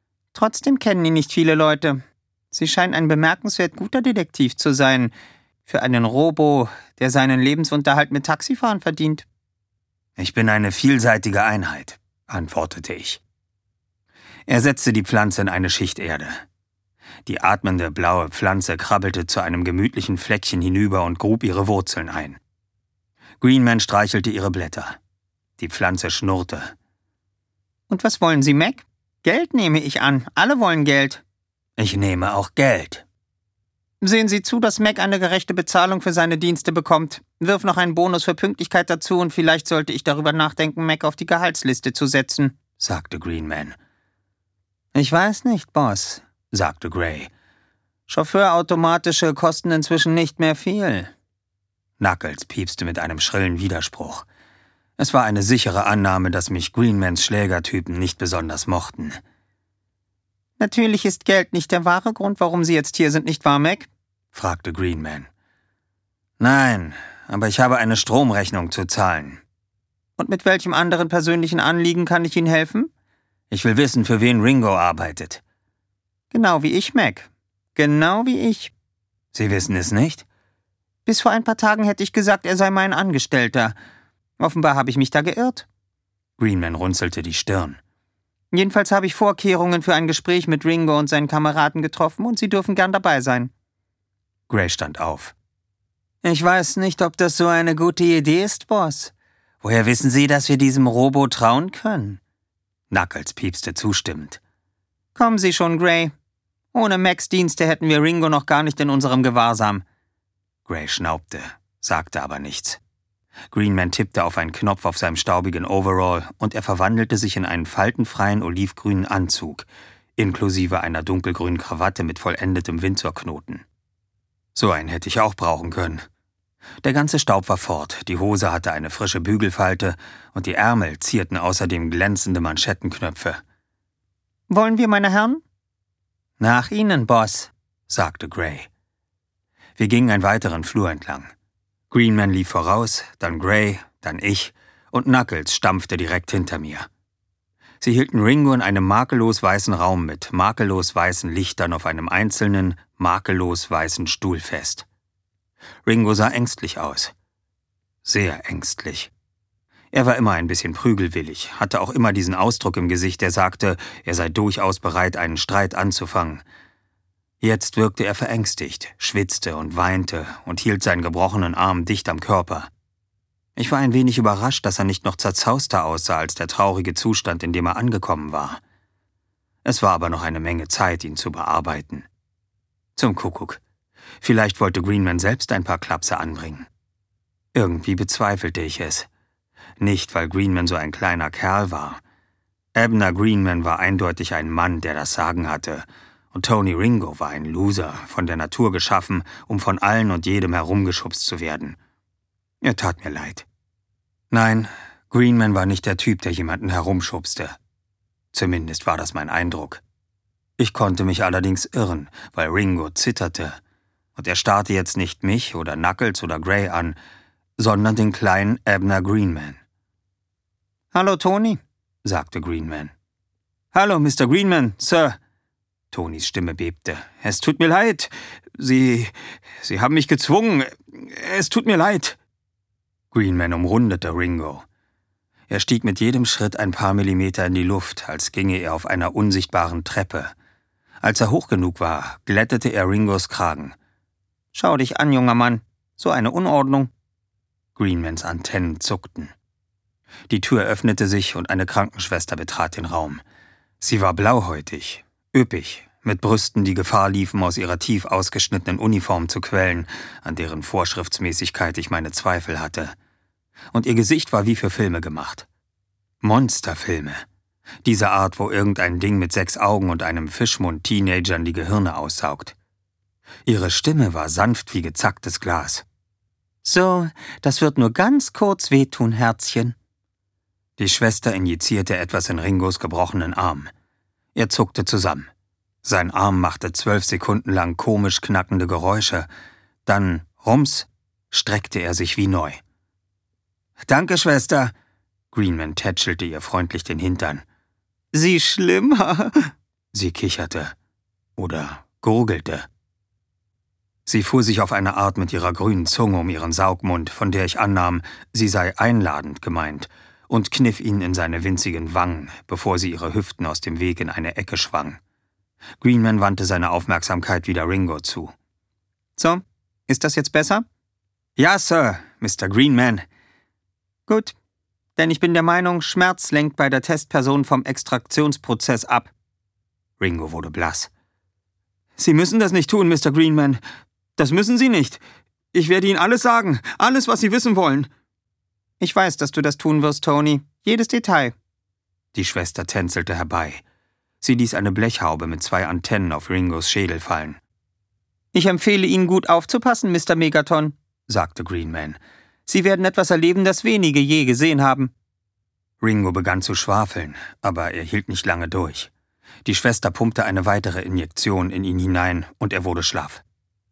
»Trotzdem kennen ihn nicht viele Leute. Sie scheinen ein bemerkenswert guter Detektiv zu sein. Für einen Robo, der seinen Lebensunterhalt mit Taxifahren verdient. Ich bin eine vielseitige Einheit, antwortete ich. Er setzte die Pflanze in eine Schicht Erde. Die atmende, blaue Pflanze krabbelte zu einem gemütlichen Fleckchen hinüber und grub ihre Wurzeln ein. Greenman streichelte ihre Blätter. Die Pflanze schnurrte. Und was wollen Sie, Mac? Geld nehme ich an. Alle wollen Geld. Ich nehme auch Geld. Sehen Sie zu, dass Mac eine gerechte Bezahlung für seine Dienste bekommt. Wirf noch einen Bonus für Pünktlichkeit dazu und vielleicht sollte ich darüber nachdenken, Mac auf die Gehaltsliste zu setzen, sagte Greenman. Ich weiß nicht, Boss, sagte Gray. Chauffeurautomatische kosten inzwischen nicht mehr viel. Knuckles piepste mit einem schrillen Widerspruch. Es war eine sichere Annahme, dass mich Greenmans Schlägertypen nicht besonders mochten. Natürlich ist Geld nicht der wahre Grund, warum Sie jetzt hier sind, nicht wahr, Mac? Fragte Greenman. Nein, aber ich habe eine Stromrechnung zu zahlen. Und mit welchem anderen persönlichen Anliegen kann ich Ihnen helfen? Ich will wissen, für wen Ringo arbeitet. Genau wie ich, Mac. Genau wie ich. Sie wissen es nicht? Bis vor ein paar Tagen hätte ich gesagt, er sei mein Angestellter. Offenbar habe ich mich da geirrt. Greenman runzelte die Stirn. Jedenfalls habe ich Vorkehrungen für ein Gespräch mit Ringo und seinen Kameraden getroffen und Sie dürfen gern dabei sein. Gray stand auf. Ich weiß nicht, ob das so eine gute Idee ist, Boss. Woher wissen Sie, dass wir diesem Robo trauen können? Knuckles piepste zustimmend. Kommen Sie schon, Gray. Ohne Macs Dienste hätten wir Ringo noch gar nicht in unserem Gewahrsam. Gray schnaubte, sagte aber nichts. Greenman tippte auf einen Knopf auf seinem staubigen Overall und er verwandelte sich in einen faltenfreien olivgrünen Anzug, inklusive einer dunkelgrünen Krawatte mit vollendetem Windsorknoten. So einen hätte ich auch brauchen können. Der ganze Staub war fort, die Hose hatte eine frische Bügelfalte und die Ärmel zierten außerdem glänzende Manschettenknöpfe. »Wollen wir, meine Herren?« »Nach Ihnen, Boss«, sagte Gray. Wir gingen einen weiteren Flur entlang. Greenman lief voraus, dann Gray, dann ich und Knuckles stampfte direkt hinter mir. Sie hielten Ringo in einem makellos weißen Raum mit makellos weißen Lichtern auf einem einzelnen, makellos weißen Stuhl fest. Ringo sah ängstlich aus. Sehr ängstlich. Er war immer ein bisschen prügelwillig, hatte auch immer diesen Ausdruck im Gesicht, der sagte, er sei durchaus bereit, einen Streit anzufangen. Jetzt wirkte er verängstigt, schwitzte und weinte und hielt seinen gebrochenen Arm dicht am Körper. Ich war ein wenig überrascht, dass er nicht noch zerzauster aussah als der traurige Zustand, in dem er angekommen war. Es war aber noch eine Menge Zeit, ihn zu bearbeiten. Zum Kuckuck. Vielleicht wollte Greenman selbst ein paar Klapse anbringen. Irgendwie bezweifelte ich es. Nicht, weil Greenman so ein kleiner Kerl war. Abner Greenman war eindeutig ein Mann, der das Sagen hatte, und Tony Ringo war ein Loser, von der Natur geschaffen, um von allen und jedem herumgeschubst zu werden. Er tat mir leid. Nein, Greenman war nicht der Typ, der jemanden herumschubste. Zumindest war das mein Eindruck. Ich konnte mich allerdings irren, weil Ringo zitterte. Und er starrte jetzt nicht mich oder Knuckles oder Gray an, sondern den kleinen Abner Greenman. »Hallo, Tony«, sagte Greenman. »Hallo, Mr. Greenman, Sir.« Tonys Stimme bebte. »Es tut mir leid. Sie haben mich gezwungen. Es tut mir leid.« Greenman umrundete Ringo. Er stieg mit jedem Schritt ein paar Millimeter in die Luft, als ginge er auf einer unsichtbaren Treppe. Als er hoch genug war, glättete er Ringos Kragen. »Schau dich an, junger Mann. So eine Unordnung.« Greenmans Antennen zuckten. Die Tür öffnete sich und eine Krankenschwester betrat den Raum. Sie war blauhäutig, üppig, mit Brüsten, die Gefahr liefen, aus ihrer tief ausgeschnittenen Uniform zu quellen, an deren Vorschriftsmäßigkeit ich meine Zweifel hatte. Und ihr Gesicht war wie für Filme gemacht. Monsterfilme. Diese Art, wo irgendein Ding mit 6 Augen und einem Fischmund Teenagern die Gehirne aussaugt. Ihre Stimme war sanft wie gezacktes Glas. »So, das wird nur ganz kurz wehtun, Herzchen.« Die Schwester injizierte etwas in Ringos gebrochenen Arm. Er zuckte zusammen. Sein Arm machte 12 Sekunden lang komisch knackende Geräusche. Dann, rums, streckte er sich wie neu. »Danke, Schwester!« Greenman tätschelte ihr freundlich den Hintern. »Sie schlimmer!« Sie kicherte. Oder gurgelte. Sie fuhr sich auf eine Art mit ihrer grünen Zunge um ihren Saugmund, von der ich annahm, sie sei einladend gemeint, und kniff ihn in seine winzigen Wangen, bevor sie ihre Hüften aus dem Weg in eine Ecke schwang. Greenman wandte seine Aufmerksamkeit wieder Ringo zu. »So, ist das jetzt besser?« »Ja, Sir, Mr. Greenman.« »Gut, denn ich bin der Meinung, Schmerz lenkt bei der Testperson vom Extraktionsprozess ab.« Ringo wurde blass. »Sie müssen das nicht tun, Mr. Greenman. Das müssen Sie nicht. Ich werde Ihnen alles sagen, alles, was Sie wissen wollen.« »Ich weiß, dass du das tun wirst, Tony. Jedes Detail.« Die Schwester tänzelte herbei. Sie ließ eine Blechhaube mit 2 Antennen auf Ringos Schädel fallen. »Ich empfehle Ihnen, gut aufzupassen, Mr. Megaton«, sagte Greenman. »Sie werden etwas erleben, das wenige je gesehen haben.« Ringo begann zu schwafeln, aber er hielt nicht lange durch. Die Schwester pumpte eine weitere Injektion in ihn hinein und er wurde schlaff.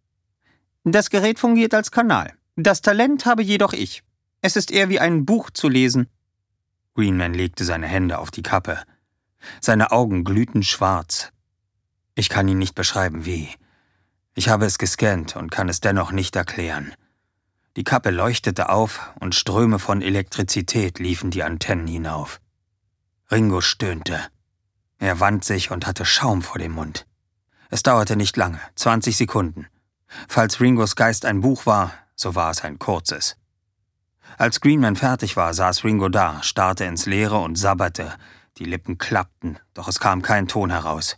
»Das Gerät fungiert als Kanal. Das Talent habe jedoch ich. Es ist eher wie ein Buch zu lesen.« Greenman legte seine Hände auf die Kappe. Seine Augen glühten schwarz. Ich kann Ihnen nicht beschreiben, wie. Ich habe es gescannt und kann es dennoch nicht erklären. Die Kappe leuchtete auf und Ströme von Elektrizität liefen die Antennen hinauf. Ringo stöhnte. Er wand sich und hatte Schaum vor dem Mund. Es dauerte nicht lange, 20 Sekunden. Falls Ringos Geist ein Buch war, so war es ein kurzes. Als Greenman fertig war, saß Ringo da, starrte ins Leere und sabberte. Die Lippen klappten, doch es kam kein Ton heraus.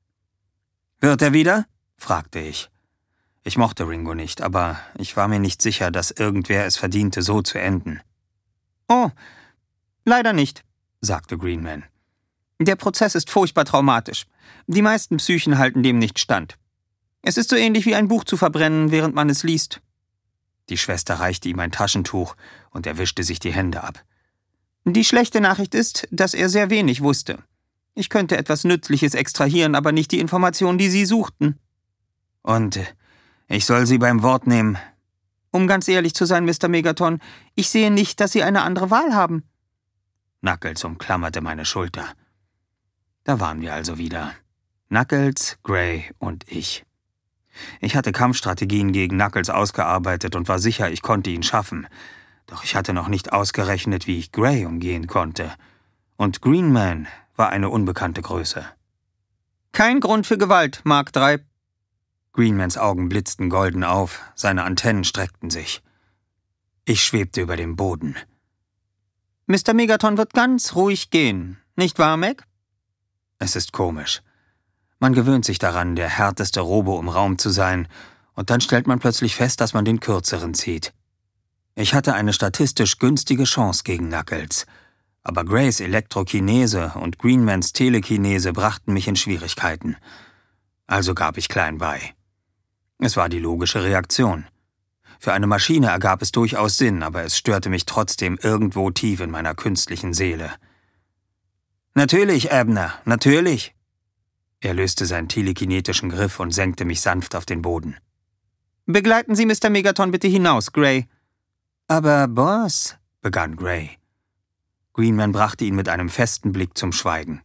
»Wird er wieder?« fragte ich. Ich mochte Ringo nicht, aber ich war mir nicht sicher, dass irgendwer es verdiente, so zu enden. »Oh, leider nicht«, sagte Greenman. »Der Prozess ist furchtbar traumatisch. Die meisten Psychen halten dem nicht stand. Es ist so ähnlich wie ein Buch zu verbrennen, während man es liest.« Die Schwester reichte ihm ein Taschentuch und er wischte sich die Hände ab. »Die schlechte Nachricht ist, dass er sehr wenig wusste. Ich könnte etwas Nützliches extrahieren, aber nicht die Informationen, die Sie suchten.« »Und ich soll Sie beim Wort nehmen?« »Um ganz ehrlich zu sein, Mr. Megaton, ich sehe nicht, dass Sie eine andere Wahl haben.« Knuckles umklammerte meine Schulter. Da waren wir also wieder. Knuckles, Gray und ich. Ich hatte Kampfstrategien gegen Knuckles ausgearbeitet und war sicher, ich konnte ihn schaffen. Doch ich hatte noch nicht ausgerechnet, wie ich Gray umgehen konnte. Und Greenman war eine unbekannte Größe. »Kein Grund für Gewalt, Mark III.« Greenmans Augen blitzten golden auf, seine Antennen streckten sich. Ich schwebte über dem Boden. »Mr. Megaton wird ganz ruhig gehen, nicht wahr, Meg?« Es ist komisch. Man gewöhnt sich daran, der härteste Robo im Raum zu sein, und dann stellt man plötzlich fest, dass man den kürzeren zieht. Ich hatte eine statistisch günstige Chance gegen Knuckles, aber Grays Elektrokinese und Greenmans Telekinese brachten mich in Schwierigkeiten. Also gab ich klein bei. Es war die logische Reaktion. Für eine Maschine ergab es durchaus Sinn, aber es störte mich trotzdem irgendwo tief in meiner künstlichen Seele. »Natürlich, Abner, natürlich!« Er löste seinen telekinetischen Griff und senkte mich sanft auf den Boden. »Begleiten Sie Mr. Megaton bitte hinaus, Gray.« »Aber Boss«, begann Gray. Greenman brachte ihn mit einem festen Blick zum Schweigen.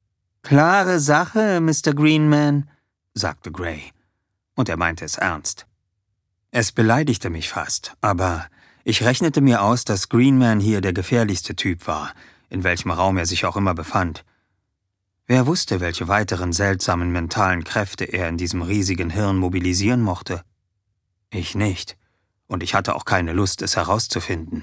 »Klare Sache, Mr. Greenman«, sagte Gray. Und er meinte es ernst. Es beleidigte mich fast, aber ich rechnete mir aus, dass Greenman hier der gefährlichste Typ war, in welchem Raum er sich auch immer befand. Wer wusste, welche weiteren seltsamen mentalen Kräfte er in diesem riesigen Hirn mobilisieren mochte? Ich nicht, und ich hatte auch keine Lust, es herauszufinden.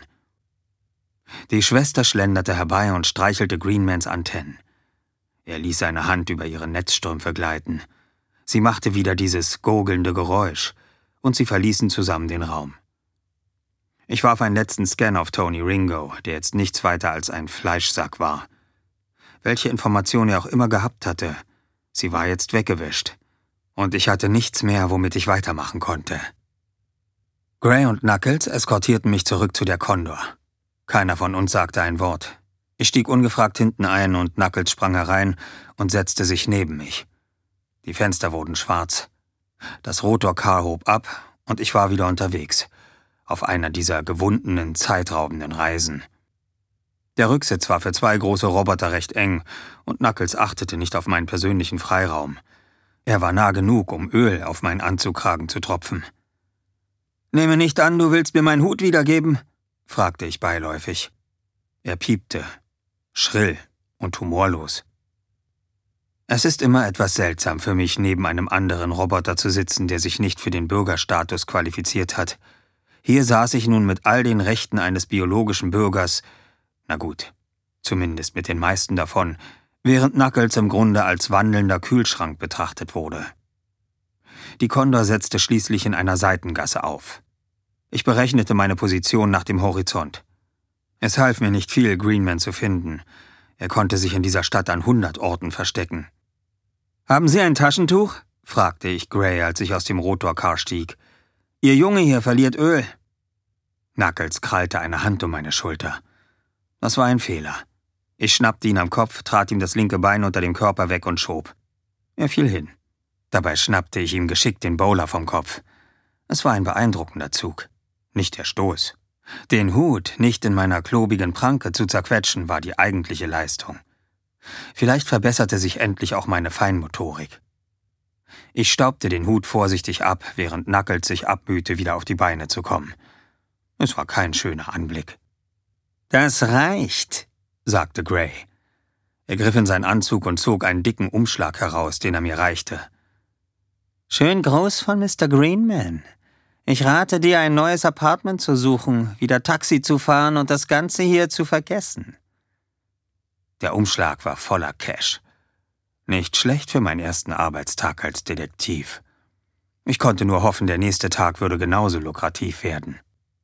Die Schwester schlenderte herbei und streichelte Greenmans Antennen. Er ließ seine Hand über ihre Netzstrümpfe gleiten. Sie machte wieder dieses gurgelnde Geräusch, und sie verließen zusammen den Raum. Ich warf einen letzten Scan auf Tony Ringo, der jetzt nichts weiter als ein Fleischsack war. Welche Information er auch immer gehabt hatte, sie war jetzt weggewischt. Und ich hatte nichts mehr, womit ich weitermachen konnte. Gray und Knuckles eskortierten mich zurück zu der Condor. Keiner von uns sagte ein Wort. Ich stieg ungefragt hinten ein und Knuckles sprang herein und setzte sich neben mich. Die Fenster wurden schwarz. Das Rotorkar hob ab und ich war wieder unterwegs, auf einer dieser gewundenen, zeitraubenden Reisen. Der Rücksitz war für 2 große Roboter recht eng und Knuckles achtete nicht auf meinen persönlichen Freiraum. Er war nah genug, um Öl auf meinen Anzugkragen zu tropfen. »Nehme nicht an, du willst mir meinen Hut wiedergeben?« fragte ich beiläufig. Er piepte, schrill und humorlos. Es ist immer etwas seltsam für mich, neben einem anderen Roboter zu sitzen, der sich nicht für den Bürgerstatus qualifiziert hat. Hier saß ich nun mit all den Rechten eines biologischen Bürgers, na gut, zumindest mit den meisten davon, während Knuckles im Grunde als wandelnder Kühlschrank betrachtet wurde. Die Condor setzte schließlich in einer Seitengasse auf. Ich berechnete meine Position nach dem Horizont. Es half mir nicht viel, Greenman zu finden. Er konnte sich in dieser Stadt an 100 Orten verstecken. »Haben Sie ein Taschentuch?« fragte ich Gray, als ich aus dem Rotorcar stieg. »Ihr Junge hier verliert Öl.« Knuckles krallte eine Hand um meine Schulter. Das war ein Fehler. Ich schnappte ihn am Kopf, trat ihm das linke Bein unter dem Körper weg und schob. Er fiel hin. Dabei schnappte ich ihm geschickt den Bowler vom Kopf. Es war ein beeindruckender Zug. Nicht der Stoß. Den Hut nicht in meiner klobigen Pranke zu zerquetschen, war die eigentliche Leistung. Vielleicht verbesserte sich endlich auch meine Feinmotorik. Ich staubte den Hut vorsichtig ab, während Knuckles sich abmühte, wieder auf die Beine zu kommen. Es war kein schöner Anblick. »Das reicht«, sagte Gray. Er griff in seinen Anzug und zog einen dicken Umschlag heraus, den er mir reichte. »Schön groß von Mr. Greenman. Ich rate dir, ein neues Apartment zu suchen, wieder Taxi zu fahren und das Ganze hier zu vergessen.« Der Umschlag war voller Cash. Nicht schlecht für meinen ersten Arbeitstag als Detektiv. Ich konnte nur hoffen, der nächste Tag würde genauso lukrativ werden.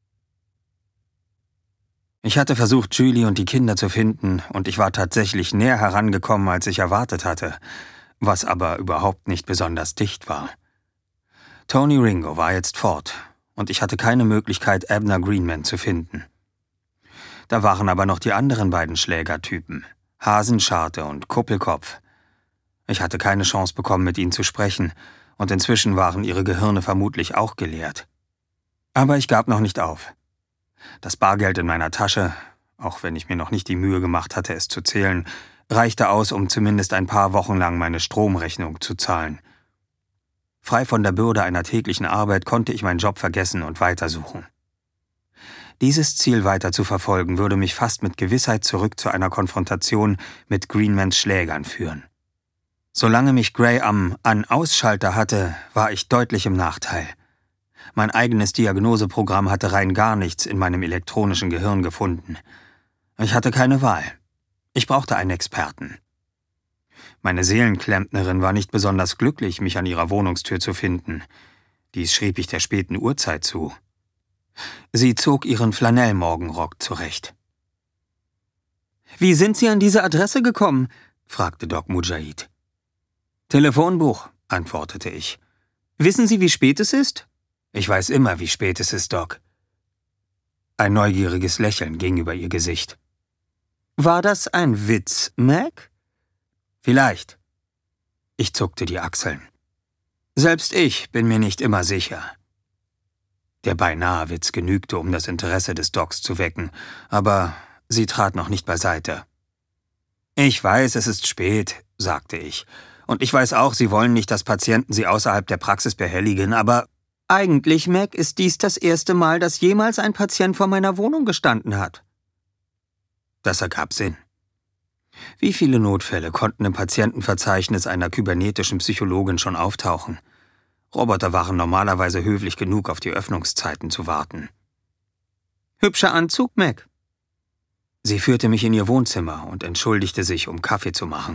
Ich hatte versucht, Julie und die Kinder zu finden, und ich war tatsächlich näher herangekommen, als ich erwartet hatte, was aber überhaupt nicht besonders dicht war. Tony Ringo war jetzt fort, und ich hatte keine Möglichkeit, Abner Greenman zu finden. Da waren aber noch die anderen beiden Schlägertypen, Hasenscharte und Kuppelkopf. Ich hatte keine Chance bekommen, mit ihnen zu sprechen, und inzwischen waren ihre Gehirne vermutlich auch geleert. Aber ich gab noch nicht auf. Das Bargeld in meiner Tasche, auch wenn ich mir noch nicht die Mühe gemacht hatte, es zu zählen, reichte aus, um zumindest ein paar Wochen lang meine Stromrechnung zu zahlen. Frei von der Bürde einer täglichen Arbeit konnte ich meinen Job vergessen und weitersuchen. Dieses Ziel weiter zu verfolgen, würde mich fast mit Gewissheit zurück zu einer Konfrontation mit Greenmans Schlägern führen. Solange mich Gray am An-Ausschalter hatte, war ich deutlich im Nachteil. Mein eigenes Diagnoseprogramm hatte rein gar nichts in meinem elektronischen Gehirn gefunden. Ich hatte keine Wahl. Ich brauchte einen Experten. Meine Seelenklempnerin war nicht besonders glücklich, mich an ihrer Wohnungstür zu finden. Dies schrieb ich der späten Uhrzeit zu. Sie zog ihren Flanellmorgenrock zurecht. »Wie sind Sie an diese Adresse gekommen?« fragte Doc Mujahid. »Telefonbuch«, antwortete ich. »Wissen Sie, wie spät es ist?« »Ich weiß immer, wie spät es ist, Doc.« Ein neugieriges Lächeln ging über ihr Gesicht. »War das ein Witz, Mac?« »Vielleicht.« Ich zuckte die Achseln. »Selbst ich bin mir nicht immer sicher.« Der Beinahe-Witz genügte, um das Interesse des Docs zu wecken, aber sie trat noch nicht beiseite. »Ich weiß, es ist spät«, sagte ich. »Und ich weiß auch, Sie wollen nicht, dass Patienten Sie außerhalb der Praxis behelligen, aber eigentlich, Mac, ist dies das erste Mal, dass jemals ein Patient vor meiner Wohnung gestanden hat.« Das ergab Sinn. Wie viele Notfälle konnten im Patientenverzeichnis einer kybernetischen Psychologin schon auftauchen? Roboter waren normalerweise höflich genug, auf die Öffnungszeiten zu warten. »Hübscher Anzug, Mac?« Sie führte mich in ihr Wohnzimmer und entschuldigte sich, um Kaffee zu machen.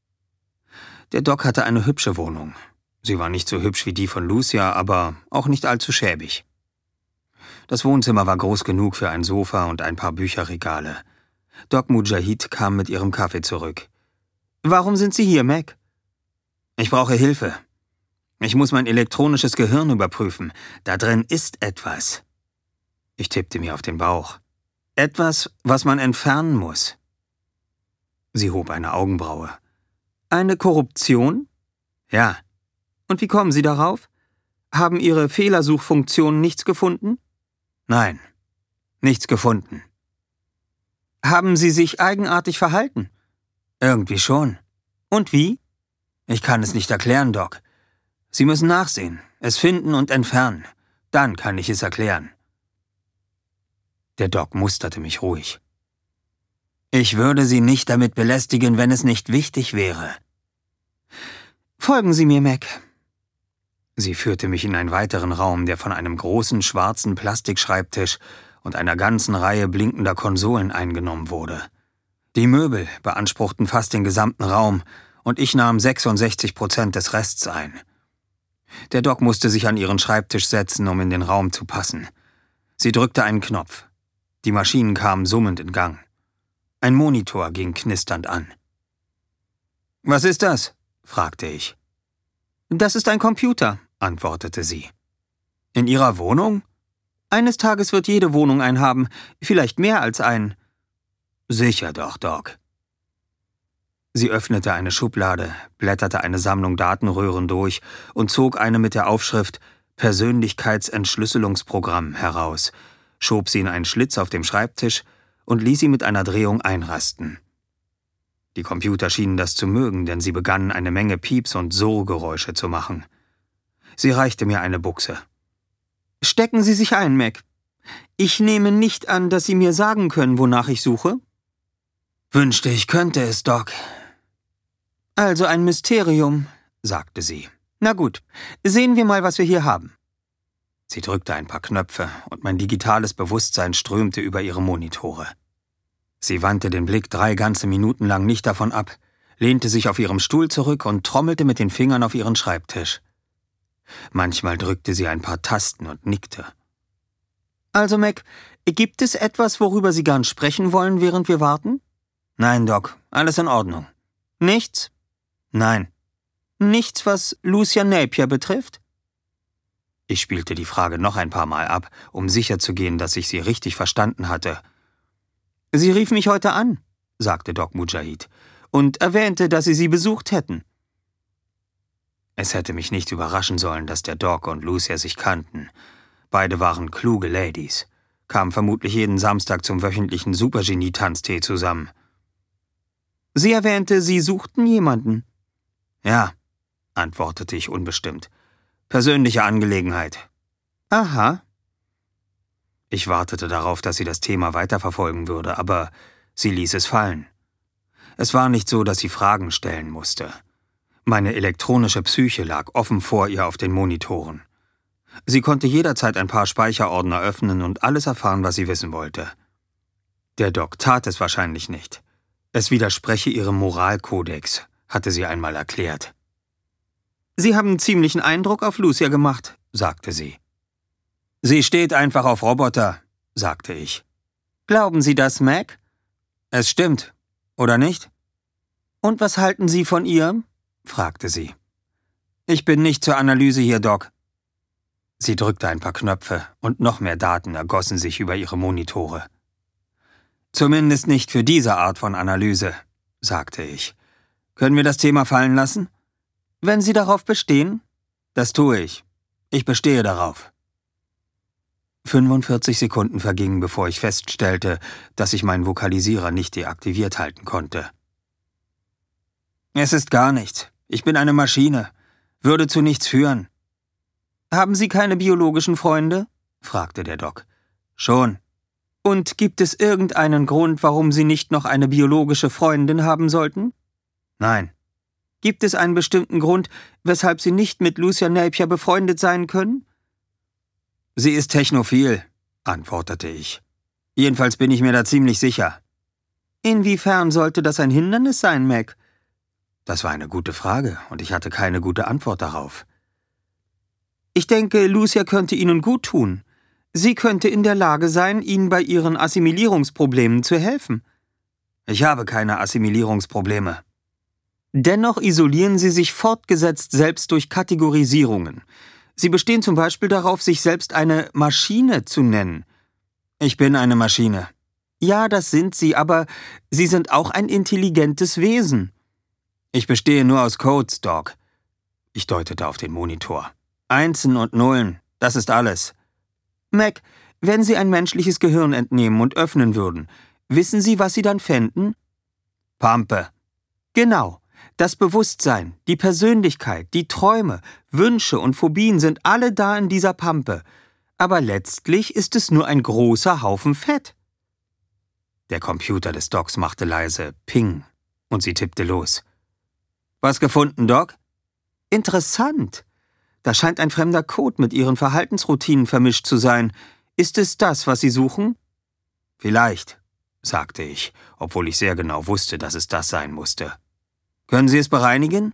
Der Doc hatte eine hübsche Wohnung. Sie war nicht so hübsch wie die von Lucia, aber auch nicht allzu schäbig. Das Wohnzimmer war groß genug für ein Sofa und ein paar Bücherregale. Doc Mujahid kam mit ihrem Kaffee zurück. »Warum sind Sie hier, Mac?« »Ich brauche Hilfe. Ich muss mein elektronisches Gehirn überprüfen. Da drin ist etwas.« Ich tippte mir auf den Bauch. »Etwas, was man entfernen muss.« Sie hob eine Augenbraue. »Eine Korruption?« »Ja.« »Und wie kommen Sie darauf? Haben Ihre Fehlersuchfunktionen nichts gefunden?« »Nein, nichts gefunden.« »Haben Sie sich eigenartig verhalten?« »Irgendwie schon.« »Und wie?« »Ich kann es nicht erklären, Doc. Sie müssen nachsehen, es finden und entfernen. Dann kann ich es erklären. Der Doc musterte mich ruhig. Ich würde Sie nicht damit belästigen, wenn es nicht wichtig wäre. Folgen Sie mir, Mac. Sie führte mich in einen weiteren Raum, der von einem großen schwarzen Plastikschreibtisch und einer ganzen Reihe blinkender Konsolen eingenommen wurde. Die Möbel beanspruchten fast den gesamten Raum und ich nahm 66% des Rests ein. Der Doc musste sich an ihren Schreibtisch setzen, um in den Raum zu passen. Sie drückte einen Knopf. Die Maschinen kamen summend in Gang. Ein Monitor ging knisternd an. »Was ist das?« fragte ich. »Das ist ein Computer«, antwortete sie. »In Ihrer Wohnung?« »Eines Tages wird jede Wohnung einen haben, vielleicht mehr als einen.« »Sicher doch, Doc.« Sie öffnete eine Schublade, blätterte eine Sammlung Datenröhren durch und zog eine mit der Aufschrift »Persönlichkeitsentschlüsselungsprogramm« heraus, schob sie in einen Schlitz auf dem Schreibtisch und ließ sie mit einer Drehung einrasten. Die Computer schienen das zu mögen, denn sie begannen eine Menge Pieps- und Surrgeräusche zu machen. Sie reichte mir eine Buchse. »Stecken Sie sich ein, Mac. Ich nehme nicht an, dass Sie mir sagen können, wonach ich suche?« »Wünschte, ich könnte es, Doc.« »Also ein Mysterium«, sagte sie. »Na gut, sehen wir mal, was wir hier haben.« Sie drückte ein paar Knöpfe und mein digitales Bewusstsein strömte über ihre Monitore. Sie wandte den Blick 3 ganze Minuten lang nicht davon ab, lehnte sich auf ihrem Stuhl zurück und trommelte mit den Fingern auf ihren Schreibtisch. Manchmal drückte sie ein paar Tasten und nickte. »Also, Mac, gibt es etwas, worüber Sie gern sprechen wollen, während wir warten?« »Nein, Doc, alles in Ordnung.« »Nichts?« »Nein.« »Nichts, was Lucia Napier betrifft?« Ich spielte die Frage noch ein paar Mal ab, um sicherzugehen, dass ich sie richtig verstanden hatte. »Sie rief mich heute an«, sagte Doc Mujahid, »und erwähnte, dass Sie sie besucht hätten.« Es hätte mich nicht überraschen sollen, dass der Doc und Lucia sich kannten. Beide waren kluge Ladies, kamen vermutlich jeden Samstag zum wöchentlichen Supergenie-Tanztee zusammen. »Sie erwähnte, Sie suchten jemanden.« »Ja«, antwortete ich unbestimmt. »Persönliche Angelegenheit.« »Aha.« Ich wartete darauf, dass sie das Thema weiterverfolgen würde, aber sie ließ es fallen. Es war nicht so, dass sie Fragen stellen musste. Meine elektronische Psyche lag offen vor ihr auf den Monitoren. Sie konnte jederzeit ein paar Speicherordner öffnen und alles erfahren, was sie wissen wollte. Der Doc tat es wahrscheinlich nicht. Es widerspreche ihrem Moralkodex, hatte sie einmal erklärt. »Sie haben einen ziemlichen Eindruck auf Lucia gemacht«, sagte sie. »Sie steht einfach auf Roboter«, sagte ich. »Glauben Sie das, Mac?« »Es stimmt, oder nicht?« »Und was halten Sie von ihr?« fragte sie. »Ich bin nicht zur Analyse hier, Doc.« Sie drückte ein paar Knöpfe und noch mehr Daten ergossen sich über ihre Monitore. »Zumindest nicht für diese Art von Analyse«, sagte ich. »Können wir das Thema fallen lassen?« »Wenn Sie darauf bestehen?« »Das tue ich. Ich bestehe darauf.« 45 Sekunden vergingen, bevor ich feststellte, dass ich meinen Vokalisierer nicht deaktiviert halten konnte. »Es ist gar nichts. Ich bin eine Maschine. Würde zu nichts führen.« »Haben Sie keine biologischen Freunde?« fragte der Doc. »Schon.« »Und gibt es irgendeinen Grund, warum Sie nicht noch eine biologische Freundin haben sollten?« »Nein.« »Gibt es einen bestimmten Grund, weshalb Sie nicht mit Lucia Napier befreundet sein können?« »Sie ist technophil«, antwortete ich. »Jedenfalls bin ich mir da ziemlich sicher.« »Inwiefern sollte das ein Hindernis sein, Mac?« Das war eine gute Frage, und ich hatte keine gute Antwort darauf. »Ich denke, Lucia könnte Ihnen gut tun. Sie könnte in der Lage sein, Ihnen bei Ihren Assimilierungsproblemen zu helfen.« »Ich habe keine Assimilierungsprobleme.« »Dennoch isolieren Sie sich fortgesetzt selbst durch Kategorisierungen. Sie bestehen zum Beispiel darauf, sich selbst eine Maschine zu nennen.« »Ich bin eine Maschine.« »Ja, das sind Sie, aber Sie sind auch ein intelligentes Wesen.« »Ich bestehe nur aus Codes, Doc.« Ich deutete auf den Monitor. Einsen und Nullen, das ist alles.« »Mac, wenn Sie ein menschliches Gehirn entnehmen und öffnen würden, wissen Sie, was Sie dann fänden?« »Pampe.« »Genau. Das Bewusstsein, die Persönlichkeit, die Träume, Wünsche und Phobien sind alle da in dieser Pampe. Aber letztlich ist es nur ein großer Haufen Fett. Der Computer des Docs machte leise Ping und sie tippte los. Was gefunden, Doc? Interessant. Da scheint ein fremder Code mit Ihren Verhaltensroutinen vermischt zu sein. Ist es das, was Sie suchen? Vielleicht, sagte ich, obwohl ich sehr genau wusste, dass es das sein musste. Können Sie es bereinigen?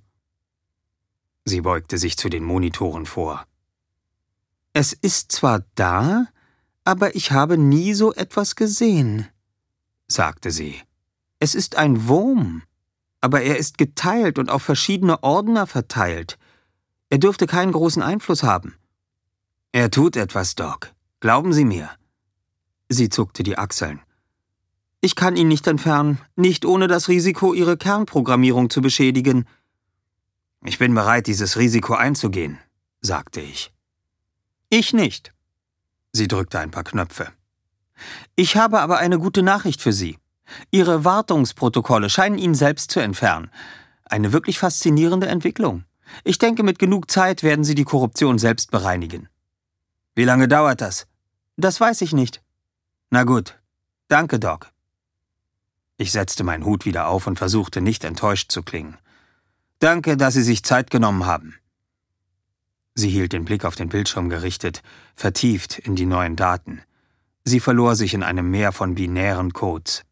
Sie beugte sich zu den Monitoren vor. Es ist zwar da, aber ich habe nie so etwas gesehen, sagte sie. Es ist ein Wurm, aber er ist geteilt und auf verschiedene Ordner verteilt. Er dürfte keinen großen Einfluss haben. Er tut etwas, Doc. Glauben Sie mir. Sie zuckte die Achseln. Ich kann ihn nicht entfernen, nicht ohne das Risiko, Ihre Kernprogrammierung zu beschädigen. Ich bin bereit, dieses Risiko einzugehen, sagte ich. Ich nicht. Sie drückte ein paar Knöpfe. Ich habe aber eine gute Nachricht für Sie. Ihre Wartungsprotokolle scheinen ihn selbst zu entfernen. Eine wirklich faszinierende Entwicklung. Ich denke, mit genug Zeit werden Sie die Korruption selbst bereinigen. Wie lange dauert das? Das weiß ich nicht. Na gut. Danke, Doc. Ich setzte meinen Hut wieder auf und versuchte nicht enttäuscht zu klingen. Danke, dass Sie sich Zeit genommen haben. Sie hielt den Blick auf den Bildschirm gerichtet, vertieft in die neuen Daten. Sie verlor sich in einem Meer von binären Codes.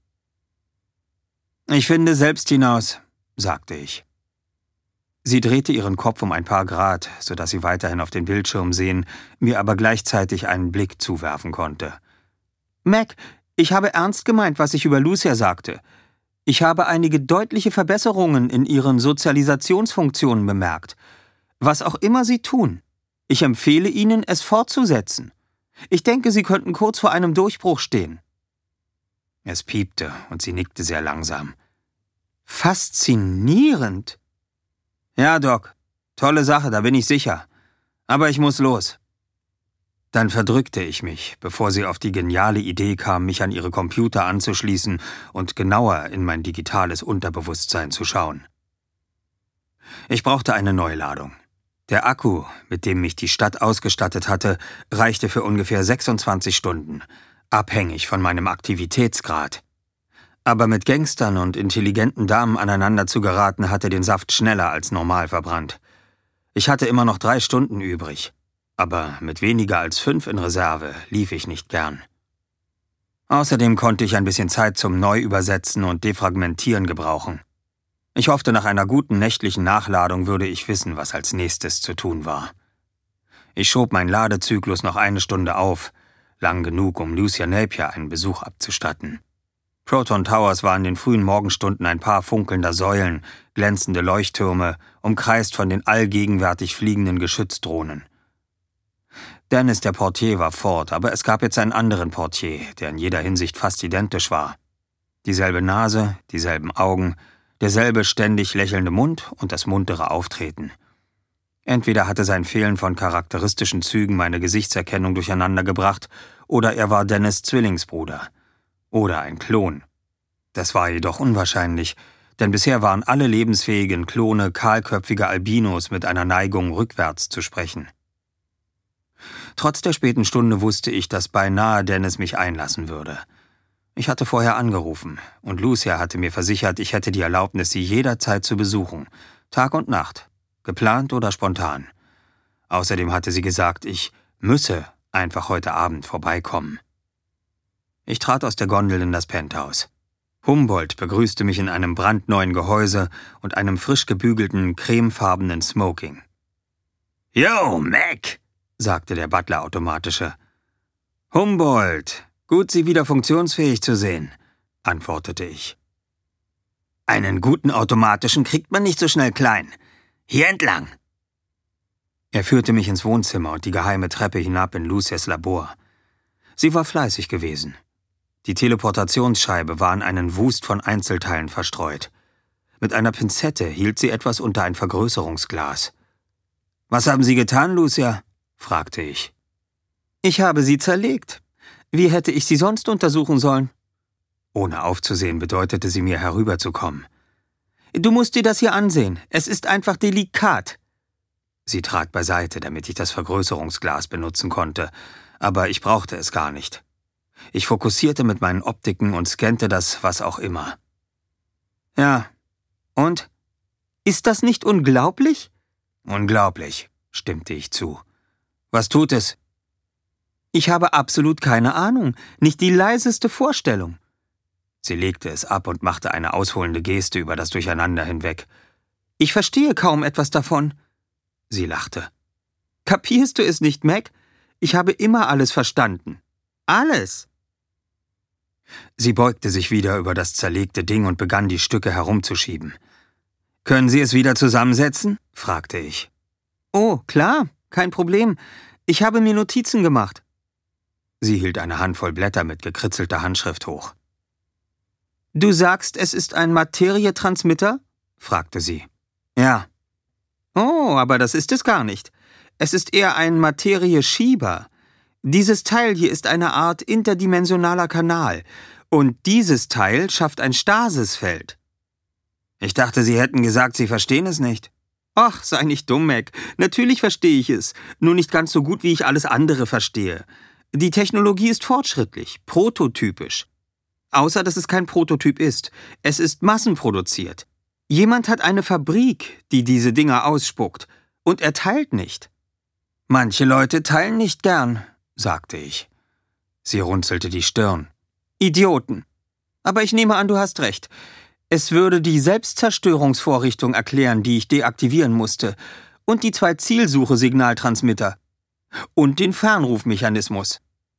Ich finde selbst hinaus, sagte ich. Sie drehte ihren Kopf um ein paar Grad, sodass sie weiterhin auf den Bildschirm sehen, mir aber gleichzeitig einen Blick zuwerfen konnte. Mac, ich habe ernst gemeint, was ich über Lucia sagte. Ich habe einige deutliche Verbesserungen in ihren Sozialisationsfunktionen bemerkt. Was auch immer Sie tun, ich empfehle Ihnen, es fortzusetzen. Ich denke, Sie könnten kurz vor einem Durchbruch stehen. Es piepte und sie nickte sehr langsam. Faszinierend! Ja, Doc, tolle Sache, da bin ich sicher. Aber ich muss los. Dann verdrückte ich mich, bevor sie auf die geniale Idee kam, mich an ihre Computer anzuschließen und genauer in mein digitales Unterbewusstsein zu schauen. Ich brauchte eine Neuladung. Der Akku, mit dem mich die Stadt ausgestattet hatte, reichte für ungefähr 26 Stunden, abhängig von meinem Aktivitätsgrad. Aber mit Gangstern und intelligenten Damen aneinander zu geraten, hatte den Saft schneller als normal verbrannt. Ich hatte immer noch 3 Stunden übrig, aber mit weniger als 5 in Reserve lief ich nicht gern. Außerdem konnte ich ein bisschen Zeit zum Neuübersetzen und Defragmentieren gebrauchen. Ich hoffte, nach einer guten nächtlichen Nachladung würde ich wissen, was als nächstes zu tun war. Ich schob meinen Ladezyklus noch 1 Stunde auf, lang genug, um Lucia Napier einen Besuch abzustatten. Proton Towers war in den frühen Morgenstunden ein paar funkelnder Säulen, glänzende Leuchttürme, umkreist von den allgegenwärtig fliegenden Geschützdrohnen. Dennis, der Portier, war fort, aber es gab jetzt einen anderen Portier, der in jeder Hinsicht fast identisch war. Dieselbe Nase, dieselben Augen, derselbe ständig lächelnde Mund und das muntere Auftreten. Entweder hatte sein Fehlen von charakteristischen Zügen meine Gesichtserkennung durcheinandergebracht, oder er war Dennis' Zwillingsbruder. Oder ein Klon. Das war jedoch unwahrscheinlich, denn bisher waren alle lebensfähigen Klone kahlköpfige Albinos mit einer Neigung, rückwärts zu sprechen. Trotz der späten Stunde wusste ich, dass beinahe Dennis mich einlassen würde. Ich hatte vorher angerufen, und Lucia hatte mir versichert, ich hätte die Erlaubnis, sie jederzeit zu besuchen, Tag und Nacht, geplant oder spontan. Außerdem hatte sie gesagt, ich müsse einfach heute Abend vorbeikommen. Ich trat aus der Gondel in das Penthouse. Humboldt begrüßte mich in einem brandneuen Gehäuse und einem frisch gebügelten, cremefarbenen Smoking. »Yo, Mac«, sagte der Butler-Automatische. »Humboldt, gut, Sie wieder funktionsfähig zu sehen«, antwortete ich. »Einen guten Automatischen kriegt man nicht so schnell klein. Hier entlang.« Er führte mich ins Wohnzimmer und die geheime Treppe hinab in Lucias Labor. Sie war fleißig gewesen. Die Teleportationsscheibe war in einen Wust von Einzelteilen verstreut. Mit einer Pinzette hielt sie etwas unter ein Vergrößerungsglas. »Was haben Sie getan, Lucia?« fragte ich. »Ich habe sie zerlegt. Wie hätte ich sie sonst untersuchen sollen?« Ohne aufzusehen bedeutete sie mir, herüberzukommen. »Du musst dir das hier ansehen. Es ist einfach delikat.« Sie trat beiseite, damit ich das Vergrößerungsglas benutzen konnte, aber ich brauchte es gar nicht. Ich fokussierte mit meinen Optiken und scannte das, was auch immer. Ja, und? Ist das nicht unglaublich? Unglaublich, stimmte ich zu. Was tut es? Ich habe absolut keine Ahnung, nicht die leiseste Vorstellung. Sie legte es ab und machte eine ausholende Geste über das Durcheinander hinweg. Ich verstehe kaum etwas davon. Sie lachte. Kapierst du es nicht, Mac? Ich habe immer alles verstanden. Alles. Sie beugte sich wieder über das zerlegte Ding und begann, die Stücke herumzuschieben. »Können Sie es wieder zusammensetzen?« fragte ich. »Oh, klar, kein Problem. Ich habe mir Notizen gemacht.« Sie hielt eine Handvoll Blätter mit gekritzelter Handschrift hoch. »Du sagst, es ist ein Materietransmitter?« fragte sie. »Ja.« »Oh, aber das ist es gar nicht. Es ist eher ein Materieschieber. Dieses Teil hier ist eine Art interdimensionaler Kanal. Und dieses Teil schafft ein Stasisfeld.« Ich dachte, Sie hätten gesagt, Sie verstehen es nicht. »Ach, sei nicht dumm, Mac. Natürlich verstehe ich es. Nur nicht ganz so gut, wie ich alles andere verstehe. Die Technologie ist fortschrittlich, prototypisch. Außer, dass es kein Prototyp ist. Es ist massenproduziert. Jemand hat eine Fabrik, die diese Dinger ausspuckt. Und er teilt nicht.« »Manche Leute teilen nicht gern«, sagte ich. Sie runzelte die Stirn. »Idioten. Aber ich nehme an, du hast recht. Es würde die Selbstzerstörungsvorrichtung erklären, die ich deaktivieren musste. Und die 2 Zielsuche-Signaltransmitter. Und den Fernrufmechanismus.«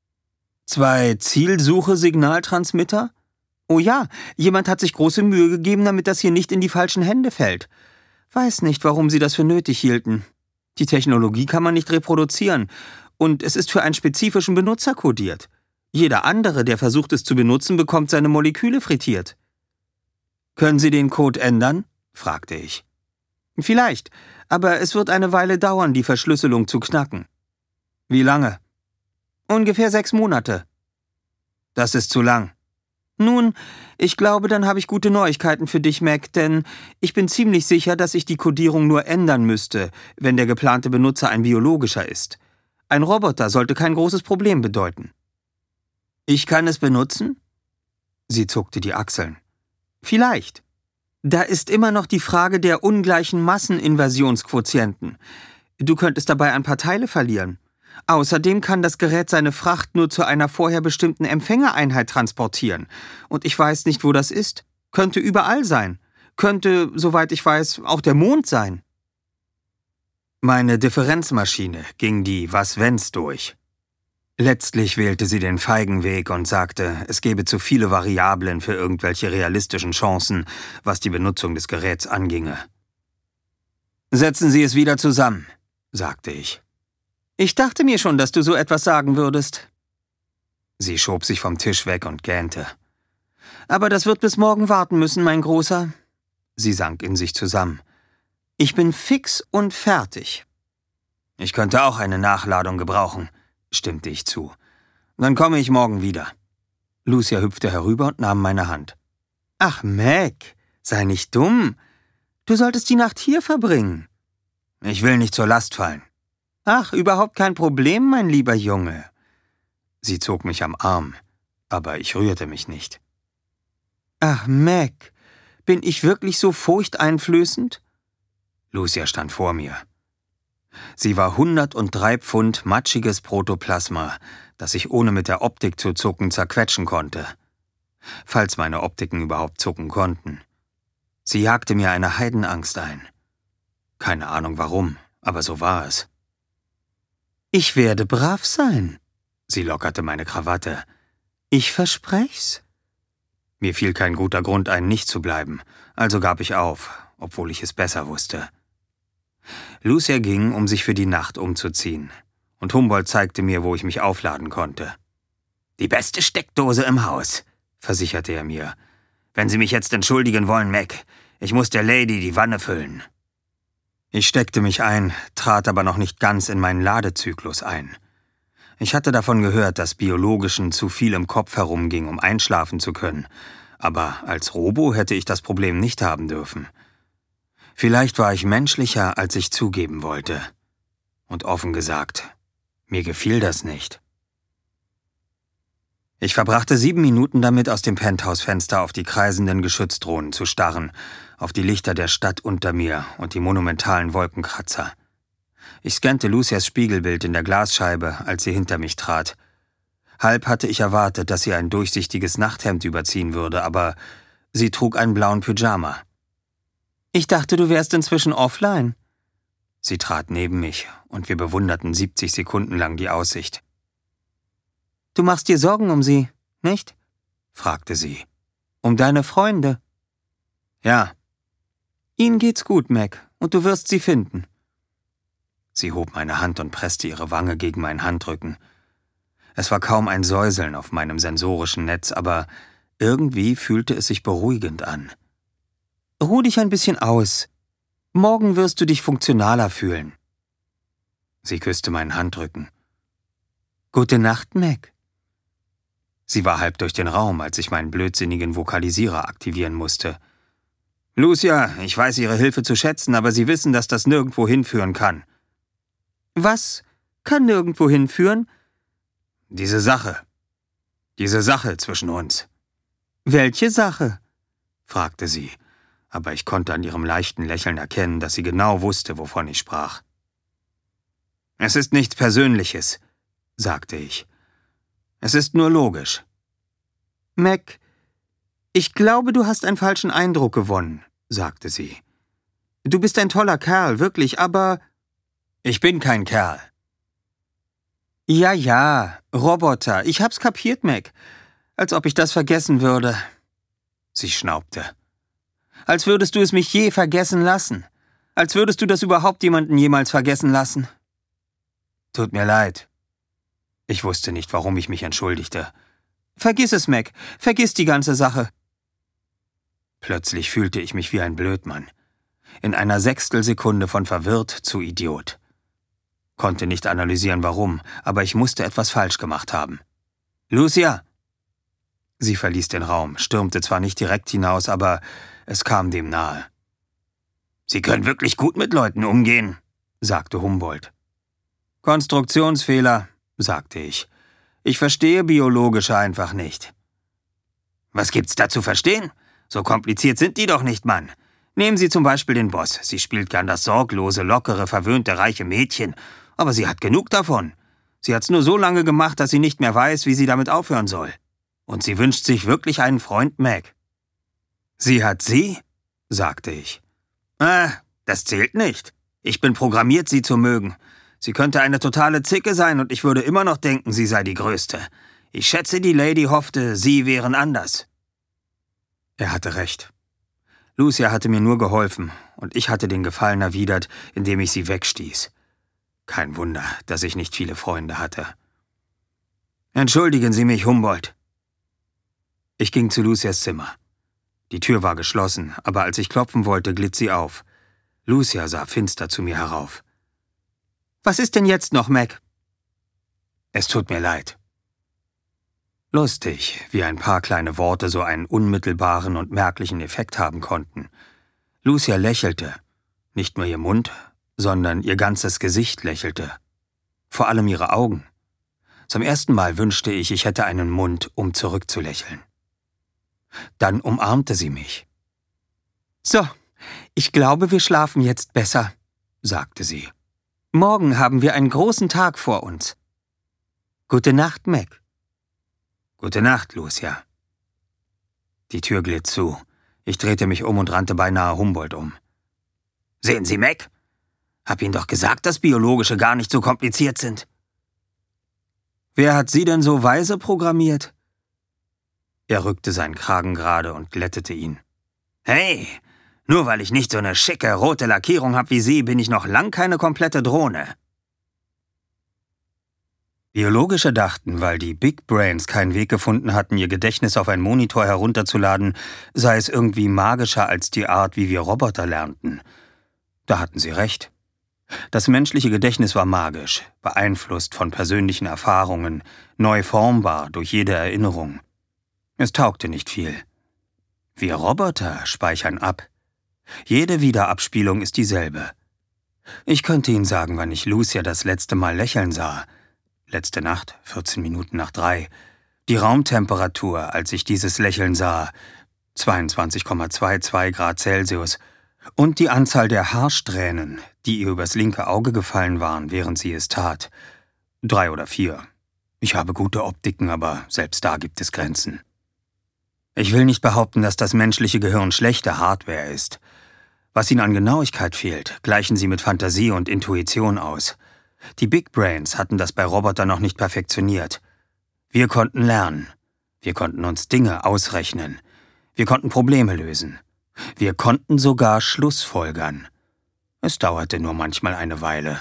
2 Zielsuche-Signaltransmitter? Oh ja, jemand hat sich große Mühe gegeben, damit das hier nicht in die falschen Hände fällt. Weiß nicht, warum sie das für nötig hielten. Die Technologie kann man nicht reproduzieren. Und es ist für einen spezifischen Benutzer kodiert. Jeder andere, der versucht es zu benutzen, bekommt seine Moleküle frittiert. »Können Sie den Code ändern?« fragte ich. »Vielleicht, aber es wird eine Weile dauern, die Verschlüsselung zu knacken.« »Wie lange?« »Ungefähr 6 Monate.« »Das ist zu lang.« »Nun, ich glaube, dann habe ich gute Neuigkeiten für dich, Mac, denn ich bin ziemlich sicher, dass ich die Kodierung nur ändern müsste, wenn der geplante Benutzer ein biologischer ist. Ein Roboter sollte kein großes Problem bedeuten.« »Ich kann es benutzen?« Sie zuckte die Achseln. »Vielleicht. Da ist immer noch die Frage der ungleichen Masseninversionsquotienten. Du könntest dabei ein paar Teile verlieren. Außerdem kann das Gerät seine Fracht nur zu einer vorher bestimmten Empfängereinheit transportieren. Und ich weiß nicht, wo das ist. Könnte überall sein. Könnte, soweit ich weiß, auch der Mond sein.« Meine Differenzmaschine ging die Was-Wenns durch. Letztlich wählte sie den feigen Weg und sagte, es gebe zu viele Variablen für irgendwelche realistischen Chancen, was die Benutzung des Geräts anginge. »Setzen Sie es wieder zusammen«, sagte ich. »Ich dachte mir schon, dass du so etwas sagen würdest.« Sie schob sich vom Tisch weg und gähnte. »Aber das wird bis morgen warten müssen, mein Großer.« Sie sank in sich zusammen. »Ich bin fix und fertig.« »Ich könnte auch eine Nachladung gebrauchen«, stimmte ich zu. »Dann komme ich morgen wieder.« Lucia hüpfte herüber und nahm meine Hand. »Ach, Mac, sei nicht dumm. Du solltest die Nacht hier verbringen.« »Ich will nicht zur Last fallen.« »Ach, überhaupt kein Problem, mein lieber Junge.« Sie zog mich am Arm, aber ich rührte mich nicht. »Ach, Mac, bin ich wirklich so furchteinflößend?« Lucia stand vor mir. Sie war 103 Pfund matschiges Protoplasma, das ich ohne mit der Optik zu zucken zerquetschen konnte. Falls meine Optiken überhaupt zucken konnten. Sie jagte mir eine Heidenangst ein. Keine Ahnung warum, aber so war es. »Ich werde brav sein«, sie lockerte meine Krawatte. »Ich versprech's.« Mir fiel kein guter Grund ein, nicht zu bleiben, also gab ich auf, obwohl ich es besser wusste. Lucia ging, um sich für die Nacht umzuziehen, und Humboldt zeigte mir, wo ich mich aufladen konnte. »Die beste Steckdose im Haus«, versicherte er mir. »Wenn Sie mich jetzt entschuldigen wollen, Mac, ich muss der Lady die Wanne füllen.« Ich steckte mich ein, trat aber noch nicht ganz in meinen Ladezyklus ein. Ich hatte davon gehört, dass Biologischen zu viel im Kopf herumging, um einschlafen zu können, aber als Robo hätte ich das Problem nicht haben dürfen. Vielleicht war ich menschlicher, als ich zugeben wollte. Und offen gesagt, mir gefiel das nicht. Ich verbrachte 7 Minuten damit, aus dem Penthouse-Fenster auf die kreisenden Geschützdrohnen zu starren, auf die Lichter der Stadt unter mir und die monumentalen Wolkenkratzer. Ich scannte Lucias Spiegelbild in der Glasscheibe, als sie hinter mich trat. Halb hatte ich erwartet, dass sie ein durchsichtiges Nachthemd überziehen würde, aber sie trug einen blauen Pyjama. »Ich dachte, du wärst inzwischen offline.« Sie trat neben mich und wir bewunderten 70 Sekunden lang die Aussicht. »Du machst dir Sorgen um sie, nicht?« fragte sie. »Um deine Freunde?« »Ja.« »Ihnen geht's gut, Mac, und du wirst sie finden.« Sie hob meine Hand und presste ihre Wange gegen meinen Handrücken. Es war kaum ein Säuseln auf meinem sensorischen Netz, aber irgendwie fühlte es sich beruhigend an. »Ruh dich ein bisschen aus. Morgen wirst du dich funktionaler fühlen.« Sie küsste meinen Handrücken. »Gute Nacht, Mac.« Sie war halb durch den Raum, als ich meinen blödsinnigen Vokalisierer aktivieren musste. »Lucia, ich weiß Ihre Hilfe zu schätzen, aber Sie wissen, dass das nirgendwo hinführen kann.« »Was kann nirgendwo hinführen?« »Diese Sache zwischen uns.« »Welche Sache?« fragte sie, aber ich konnte an ihrem leichten Lächeln erkennen, dass sie genau wusste, wovon ich sprach. »Es ist nichts Persönliches«, sagte ich. »Es ist nur logisch.« »Mac, ich glaube, du hast einen falschen Eindruck gewonnen«, sagte sie. »Du bist ein toller Kerl, wirklich, aber...« »Ich bin kein Kerl.« »Ja, Roboter, ich hab's kapiert, Mac. Als ob ich das vergessen würde.« Sie schnaubte. »Als würdest du es mich je vergessen lassen. Als würdest du das überhaupt jemanden jemals vergessen lassen.« »Tut mir leid.« Ich wusste nicht, warum ich mich entschuldigte. »Vergiss es, Mac. Vergiss die ganze Sache.« Plötzlich fühlte ich mich wie ein Blödmann. In einer Sechstelsekunde von verwirrt zu Idiot. Konnte nicht analysieren, warum, aber ich musste etwas falsch gemacht haben. »Lucia!« Sie verließ den Raum, stürmte zwar nicht direkt hinaus, aber es kam dem nahe. »Sie können wirklich gut mit Leuten umgehen«, sagte Humboldt. »Konstruktionsfehler«, sagte ich. »Ich verstehe Biologische einfach nicht.« »Was gibt's da zu verstehen? So kompliziert sind die doch nicht, Mann. Nehmen Sie zum Beispiel den Boss. Sie spielt gern das sorglose, lockere, verwöhnte, reiche Mädchen. Aber sie hat genug davon. Sie hat's nur so lange gemacht, dass sie nicht mehr weiß, wie sie damit aufhören soll. Und sie wünscht sich wirklich einen Freund, Mac.« »Sie hat Sie?«, sagte ich. Das zählt nicht. Ich bin programmiert, sie zu mögen. Sie könnte eine totale Zicke sein und ich würde immer noch denken, sie sei die Größte. Ich schätze, die Lady hoffte, Sie wären anders.« Er hatte recht. Lucia hatte mir nur geholfen und ich hatte den Gefallen erwidert, indem ich sie wegstieß. Kein Wunder, dass ich nicht viele Freunde hatte. »Entschuldigen Sie mich, Humboldt.« Ich ging zu Lucias Zimmer. Die Tür war geschlossen, aber als ich klopfen wollte, glitt sie auf. Lucia sah finster zu mir herauf. »Was ist denn jetzt noch, Mac?« »Es tut mir leid.« Lustig, wie ein paar kleine Worte so einen unmittelbaren und merklichen Effekt haben konnten. Lucia lächelte. Nicht nur ihr Mund, sondern ihr ganzes Gesicht lächelte. Vor allem ihre Augen. Zum ersten Mal wünschte ich, ich hätte einen Mund, um zurückzulächeln. Dann umarmte sie mich. »So, ich glaube, wir schlafen jetzt besser«, sagte sie. »Morgen haben wir einen großen Tag vor uns. Gute Nacht, Mac.« »Gute Nacht, Lucia.« Die Tür glitt zu. Ich drehte mich um und rannte beinahe Humboldt um. »Sehen Sie, Mac? Hab Ihnen doch gesagt, dass Biologische gar nicht so kompliziert sind.« »Wer hat Sie denn so weise programmiert?« Er rückte seinen Kragen gerade und glättete ihn. »Hey, nur weil ich nicht so eine schicke rote Lackierung hab wie Sie, bin ich noch lang keine komplette Drohne.« Biologische dachten, weil die Big Brains keinen Weg gefunden hatten, ihr Gedächtnis auf einen Monitor herunterzuladen, sei es irgendwie magischer als die Art, wie wir Roboter lernten. Da hatten sie recht. Das menschliche Gedächtnis war magisch, beeinflusst von persönlichen Erfahrungen, neu formbar durch jede Erinnerung. Es taugte nicht viel. Wir Roboter speichern ab. Jede Wiederabspielung ist dieselbe. Ich könnte Ihnen sagen, wann ich Lucia das letzte Mal lächeln sah. Letzte Nacht, 14 Minuten nach 3. Die Raumtemperatur, als ich dieses Lächeln sah, 22,22 Grad Celsius, und die Anzahl der Haarsträhnen, die ihr übers linke Auge gefallen waren, während sie es tat, 3 oder 4. Ich habe gute Optiken, aber selbst da gibt es Grenzen. Ich will nicht behaupten, dass das menschliche Gehirn schlechte Hardware ist. Was ihnen an Genauigkeit fehlt, gleichen sie mit Fantasie und Intuition aus. Die Big Brains hatten das bei Robotern noch nicht perfektioniert. Wir konnten lernen. Wir konnten uns Dinge ausrechnen. Wir konnten Probleme lösen. Wir konnten sogar Schlussfolgern. Es dauerte nur manchmal eine Weile.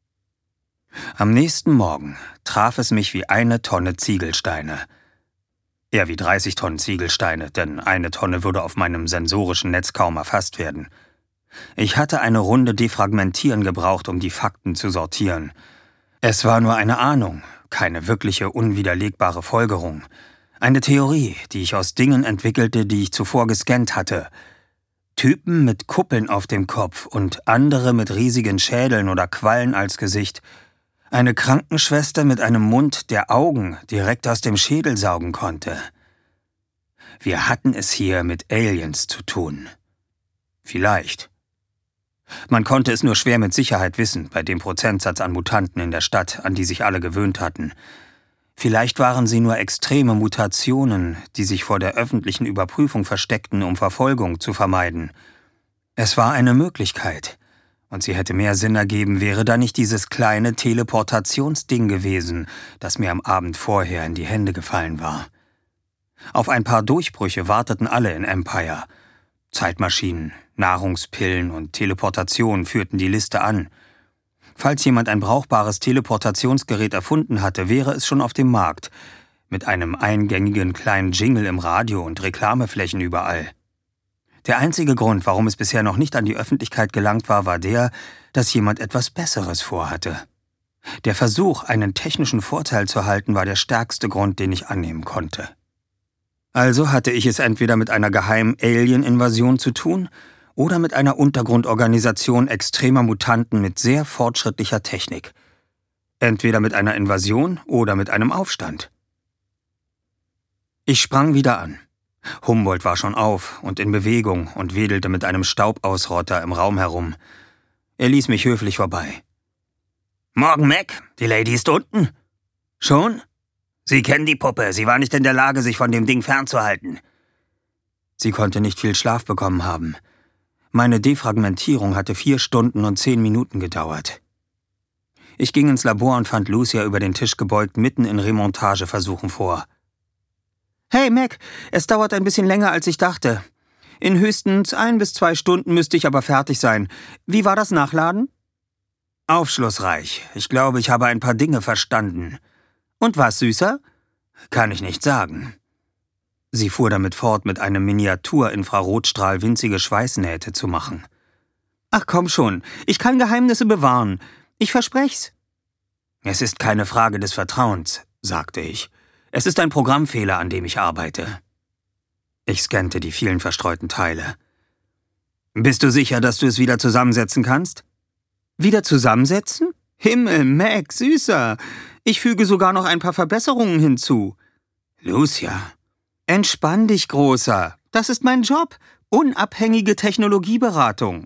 Am nächsten Morgen traf es mich wie 1 Tonne Ziegelsteine. Eher wie 30 Tonnen Ziegelsteine, denn 1 Tonne würde auf meinem sensorischen Netz kaum erfasst werden. Ich hatte eine Runde Defragmentieren gebraucht, um die Fakten zu sortieren. Es war nur eine Ahnung, keine wirkliche unwiderlegbare Folgerung. Eine Theorie, die ich aus Dingen entwickelte, die ich zuvor gescannt hatte. Typen mit Kuppeln auf dem Kopf und andere mit riesigen Schädeln oder Quallen als Gesicht. Eine Krankenschwester mit einem Mund, der Augen direkt aus dem Schädel saugen konnte. Wir hatten es hier mit Aliens zu tun. Vielleicht. Man konnte es nur schwer mit Sicherheit wissen, bei dem Prozentsatz an Mutanten in der Stadt, an die sich alle gewöhnt hatten. Vielleicht waren sie nur extreme Mutationen, die sich vor der öffentlichen Überprüfung versteckten, um Verfolgung zu vermeiden. Es war eine Möglichkeit. Und sie hätte mehr Sinn ergeben, wäre da nicht dieses kleine Teleportationsding gewesen, das mir am Abend vorher in die Hände gefallen war. Auf ein paar Durchbrüche warteten alle in Empire. Zeitmaschinen, Nahrungspillen und Teleportation führten die Liste an. Falls jemand ein brauchbares Teleportationsgerät erfunden hatte, wäre es schon auf dem Markt, mit einem eingängigen kleinen Jingle im Radio und Reklameflächen überall. Der einzige Grund, warum es bisher noch nicht an die Öffentlichkeit gelangt war, war der, dass jemand etwas Besseres vorhatte. Der Versuch, einen technischen Vorteil zu halten, war der stärkste Grund, den ich annehmen konnte. Also hatte ich es entweder mit einer geheimen Alien-Invasion zu tun oder mit einer Untergrundorganisation extremer Mutanten mit sehr fortschrittlicher Technik. Entweder mit einer Invasion oder mit einem Aufstand. Ich sprang wieder an. Humboldt war schon auf und in Bewegung und wedelte mit einem Staubausrotter im Raum herum. Er ließ mich höflich vorbei. »Morgen, Mac. Die Lady ist unten.« »Schon?« »Sie kennen die Puppe. Sie war nicht in der Lage, sich von dem Ding fernzuhalten.« Sie konnte nicht viel Schlaf bekommen haben. Meine Defragmentierung hatte 4 Stunden und 10 Minuten gedauert. Ich ging ins Labor und fand Lucia über den Tisch gebeugt, mitten in Remontageversuchen vor. »Hey, Mac, es dauert ein bisschen länger, als ich dachte. In höchstens 1 bis 2 Stunden müsste ich aber fertig sein. Wie war das Nachladen?« »Aufschlussreich. Ich glaube, ich habe ein paar Dinge verstanden.« »Und was, Süßer?« »Kann ich nicht sagen.« Sie fuhr damit fort, mit einem Miniatur-Infrarotstrahl winzige Schweißnähte zu machen. »Ach komm schon, ich kann Geheimnisse bewahren. Ich versprech's.« »Es ist keine Frage des Vertrauens«, sagte ich. »Es ist ein Programmfehler, an dem ich arbeite.« Ich scannte die vielen verstreuten Teile. »Bist du sicher, dass du es wieder zusammensetzen kannst?« »Wieder zusammensetzen? Himmel, Mac, Süßer! Ich füge sogar noch ein paar Verbesserungen hinzu.« »Lucia!« »Entspann dich, Großer. Das ist mein Job. Unabhängige Technologieberatung.«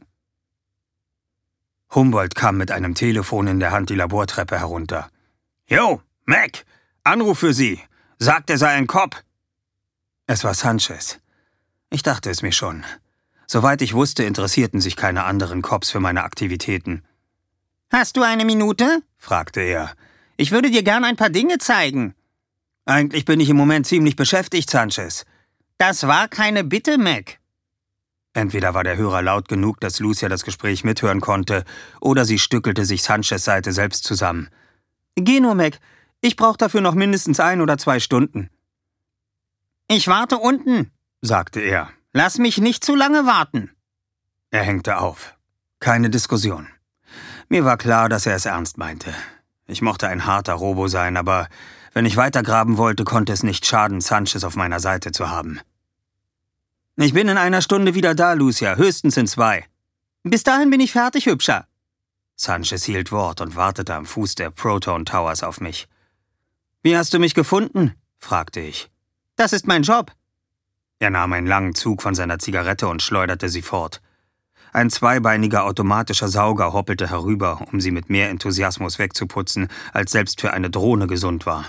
Humboldt kam mit einem Telefon in der Hand die Labortreppe herunter. »Jo, Mac! Anruf für Sie! Sagt, er sei ein Cop!« Es war Sanchez. Ich dachte es mir schon. Soweit ich wusste, interessierten sich keine anderen Cops für meine Aktivitäten. »Hast du eine Minute?« fragte er. »Ich würde dir gern ein paar Dinge zeigen.« »Eigentlich bin ich im Moment ziemlich beschäftigt, Sanchez.« »Das war keine Bitte, Mac.« Entweder war der Hörer laut genug, dass Lucia das Gespräch mithören konnte, oder sie stückelte sich Sanchez Seite selbst zusammen. »Geh nur, Mac. Ich brauche dafür noch mindestens 1 oder 2 Stunden.« »Ich warte unten«, sagte er. »Lass mich nicht zu lange warten.« Er hängte auf. Keine Diskussion. Mir war klar, dass er es ernst meinte. Ich mochte ein harter Robo sein, aber wenn ich weitergraben wollte, konnte es nicht schaden, Sanchez auf meiner Seite zu haben. »Ich bin in 1 Stunde wieder da, Lucia, höchstens in 2. »Bis dahin bin ich fertig, Hübscher.« Sanchez hielt Wort und wartete am Fuß der Proton Towers auf mich. »Wie hast du mich gefunden?« fragte ich. Das ist mein Job. Er nahm einen langen Zug von seiner Zigarette und schleuderte sie fort. Ein zweibeiniger automatischer Sauger hoppelte herüber, um sie mit mehr Enthusiasmus wegzuputzen, als selbst für eine Drohne gesund war.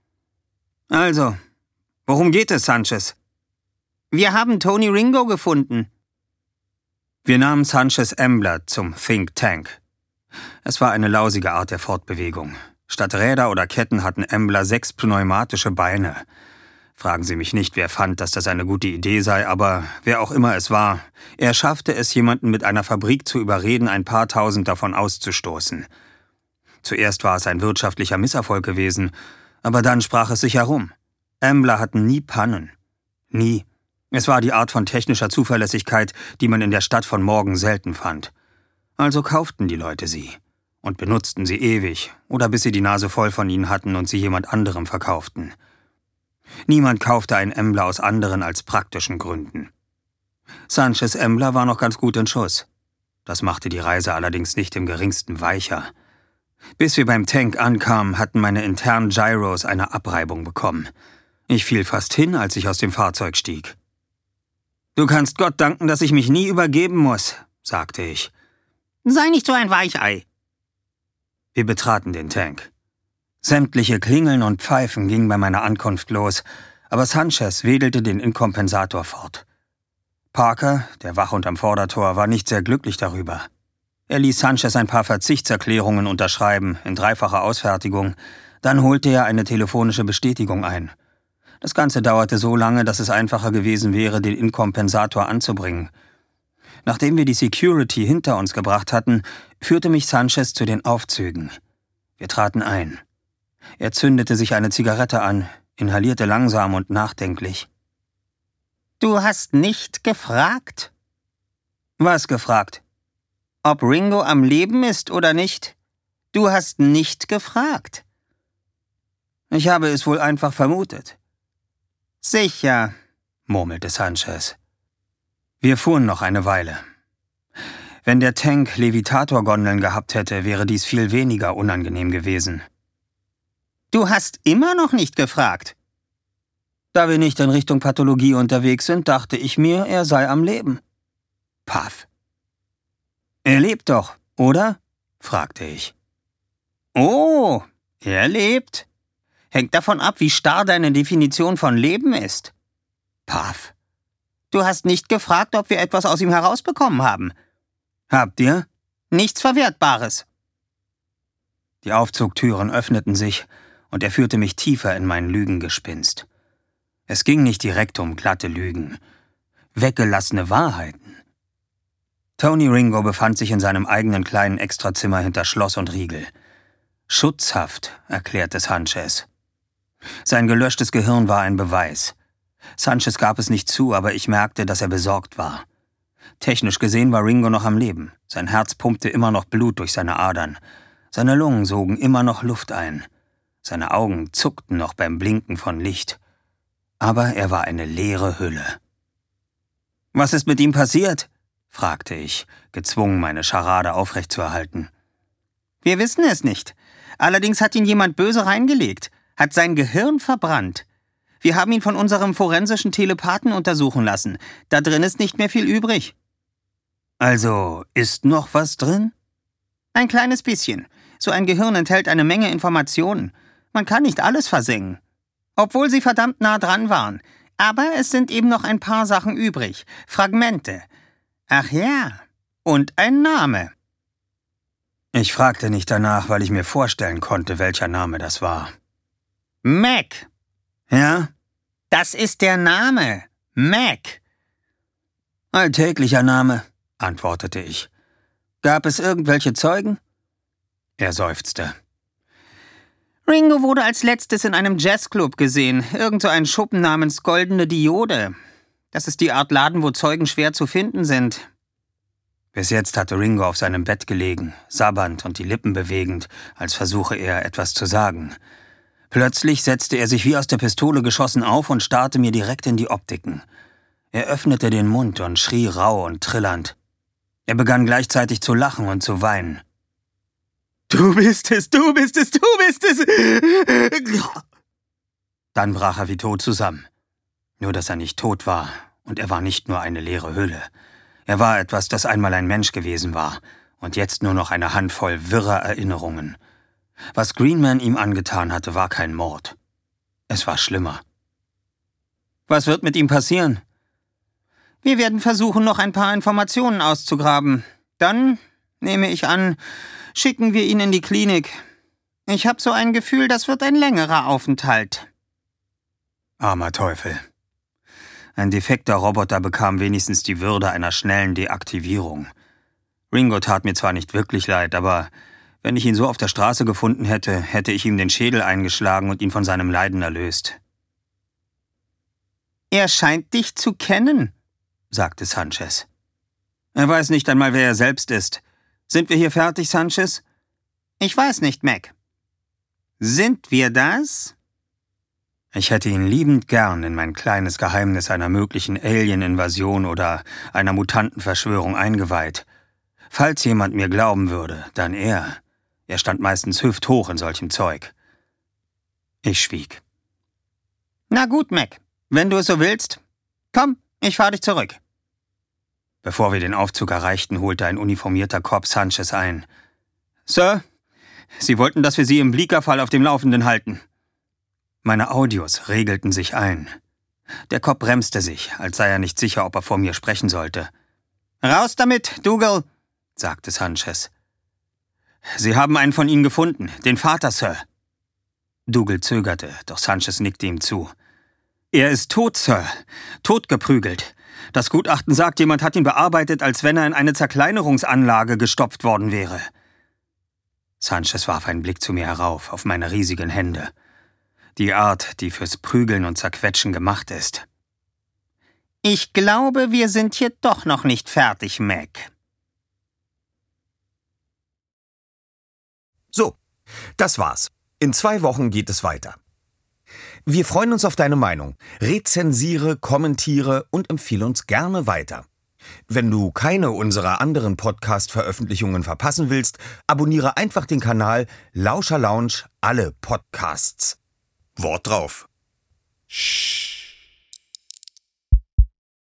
Also, worum geht es, Sanchez? Wir haben Tony Ringo gefunden. Wir nahmen Sanchez Embler zum Think Tank. Es war eine lausige Art der Fortbewegung. Statt Räder oder Ketten hatten Embler 6 pneumatische Beine. Fragen Sie mich nicht, wer fand, dass das eine gute Idee sei, aber wer auch immer es war, er schaffte es, jemanden mit einer Fabrik zu überreden, ein paar Tausend davon auszustoßen. Zuerst war es ein wirtschaftlicher Misserfolg gewesen, aber dann sprach es sich herum. Embler hatten nie Pannen. Nie. Es war die Art von technischer Zuverlässigkeit, die man in der Stadt von morgen selten fand. Also kauften die Leute sie und benutzten sie ewig oder bis sie die Nase voll von ihnen hatten und sie jemand anderem verkauften. Niemand kaufte einen Embler aus anderen als praktischen Gründen. Sanchez Embler war noch ganz gut in Schuss. Das machte die Reise allerdings nicht im geringsten weicher. Bis wir beim Tank ankamen, hatten meine internen Gyros eine Abreibung bekommen. Ich fiel fast hin, als ich aus dem Fahrzeug stieg. »Du kannst Gott danken, dass ich mich nie übergeben muss«, sagte ich. »Sei nicht so ein Weichei.« Wir betraten den Tank. Sämtliche Klingeln und Pfeifen gingen bei meiner Ankunft los, aber Sanchez wedelte den Inkompensator fort. Parker, der Wachhund am Vordertor, war nicht sehr glücklich darüber. Er ließ Sanchez ein paar Verzichtserklärungen unterschreiben, in 3-facher Ausfertigung. Dann holte er eine telefonische Bestätigung ein. Das Ganze dauerte so lange, dass es einfacher gewesen wäre, den Inkompensator anzubringen. Nachdem wir die Security hinter uns gebracht hatten, führte mich Sanchez zu den Aufzügen. Wir traten ein. Er zündete sich eine Zigarette an, inhalierte langsam und nachdenklich. »Du hast nicht gefragt?« »Was gefragt?« »Ob Ringo am Leben ist oder nicht? Du hast nicht gefragt.« »Ich habe es wohl einfach vermutet.« »Sicher«, murmelte Sanchez. Wir fuhren noch eine Weile. Wenn der Tank Levitatorgondeln gehabt hätte, wäre dies viel weniger unangenehm gewesen. »Du hast immer noch nicht gefragt.« »Da wir nicht in Richtung Pathologie unterwegs sind, dachte ich mir, er sei am Leben.« Paff. »Er lebt doch, oder?« fragte ich. »Oh, er lebt. Hängt davon ab, wie starr deine Definition von Leben ist.« Paff. »Du hast nicht gefragt, ob wir etwas aus ihm herausbekommen haben.« »Habt ihr?« »Nichts Verwertbares.« Die Aufzugtüren öffneten sich, und er führte mich tiefer in mein Lügengespinst. Es ging nicht direkt um glatte Lügen. Weggelassene Wahrheiten. Tony Ringo befand sich in seinem eigenen kleinen Extrazimmer hinter Schloss und Riegel. Schutzhaft, erklärte Sanchez. Sein gelöschtes Gehirn war ein Beweis. Sanchez gab es nicht zu, aber ich merkte, dass er besorgt war. Technisch gesehen war Ringo noch am Leben. Sein Herz pumpte immer noch Blut durch seine Adern. Seine Lungen sogen immer noch Luft ein. Seine Augen zuckten noch beim Blinken von Licht. Aber er war eine leere Hülle. »Was ist mit ihm passiert?« fragte ich, gezwungen, meine Scharade aufrechtzuerhalten. »Wir wissen es nicht. Allerdings hat ihn jemand böse reingelegt, hat sein Gehirn verbrannt. Wir haben ihn von unserem forensischen Telepathen untersuchen lassen. Da drin ist nicht mehr viel übrig.« »Also, ist noch was drin?« »Ein kleines bisschen. So ein Gehirn enthält eine Menge Informationen. Man kann nicht alles versengen. Obwohl sie verdammt nah dran waren. Aber es sind eben noch ein paar Sachen übrig. Fragmente. Ach ja, und ein Name.« Ich fragte nicht danach, weil ich mir vorstellen konnte, welcher Name das war. »Mac.« »Ja?« »Das ist der Name. Mac.« »Alltäglicher Name«, antwortete ich. »Gab es irgendwelche Zeugen?« Er seufzte. »Ringo wurde als letztes in einem Jazzclub gesehen. Irgend so ein Schuppen namens Goldene Diode. Das ist die Art Laden, wo Zeugen schwer zu finden sind.« Bis jetzt hatte Ringo auf seinem Bett gelegen, sabbernd und die Lippen bewegend, als versuche er, etwas zu sagen. Plötzlich setzte er sich wie aus der Pistole geschossen auf und starrte mir direkt in die Optiken. Er öffnete den Mund und schrie rau und trillernd. Er begann gleichzeitig zu lachen und zu weinen. »Du bist es, du bist es, du bist es!« Dann brach er wie tot zusammen. Nur, dass er nicht tot war, und er war nicht nur eine leere Hülle. Er war etwas, das einmal ein Mensch gewesen war, und jetzt nur noch eine Handvoll wirrer Erinnerungen. Was Greenman ihm angetan hatte, war kein Mord. Es war schlimmer. Was wird mit ihm passieren? Wir werden versuchen, noch ein paar Informationen auszugraben. Dann, nehme ich an, schicken wir ihn in die Klinik. Ich habe so ein Gefühl, das wird ein längerer Aufenthalt. Armer Teufel. Ein defekter Roboter bekam wenigstens die Würde einer schnellen Deaktivierung. Ringo tat mir zwar nicht wirklich leid, aber wenn ich ihn so auf der Straße gefunden hätte, hätte ich ihm den Schädel eingeschlagen und ihn von seinem Leiden erlöst. Er scheint dich zu kennen, sagte Sanchez. Er weiß nicht einmal, wer er selbst ist. Sind wir hier fertig, Sanchez? Ich weiß nicht, Mac. Sind wir das? Ich hätte ihn liebend gern in mein kleines Geheimnis einer möglichen Alien-Invasion oder einer Mutantenverschwörung eingeweiht. Falls jemand mir glauben würde, dann er. Er stand meistens hüfthoch in solchem Zeug. Ich schwieg. Na gut, Mac, wenn du es so willst. Komm, ich fahre dich zurück. Bevor wir den Aufzug erreichten, holte ein uniformierter Cop Sanchez ein. »Sir, Sie wollten, dass wir Sie im Bleeker-Fall auf dem Laufenden halten.« Meine Audios regelten sich ein. Der Cop bremste sich, als sei er nicht sicher, ob er vor mir sprechen sollte. »Raus damit, Dougal«, sagte Sanchez. »Sie haben einen von Ihnen gefunden, den Vater, Sir.« Dougal zögerte, doch Sanchez nickte ihm zu. »Er ist tot, Sir. Totgeprügelt. Das Gutachten sagt, jemand hat ihn bearbeitet, als wenn er in eine Zerkleinerungsanlage gestopft worden wäre.« Sanchez warf einen Blick zu mir herauf, auf meine riesigen Hände. Die Art, die fürs Prügeln und Zerquetschen gemacht ist. »Ich glaube, wir sind hier doch noch nicht fertig, Mac.« So, das war's. In 2 Wochen geht es weiter. Wir freuen uns auf deine Meinung. Rezensiere, kommentiere und empfehle uns gerne weiter. Wenn du keine unserer anderen Podcast-Veröffentlichungen verpassen willst, abonniere einfach den Kanal Lauscher Lounge alle Podcasts. Wort drauf. Shh.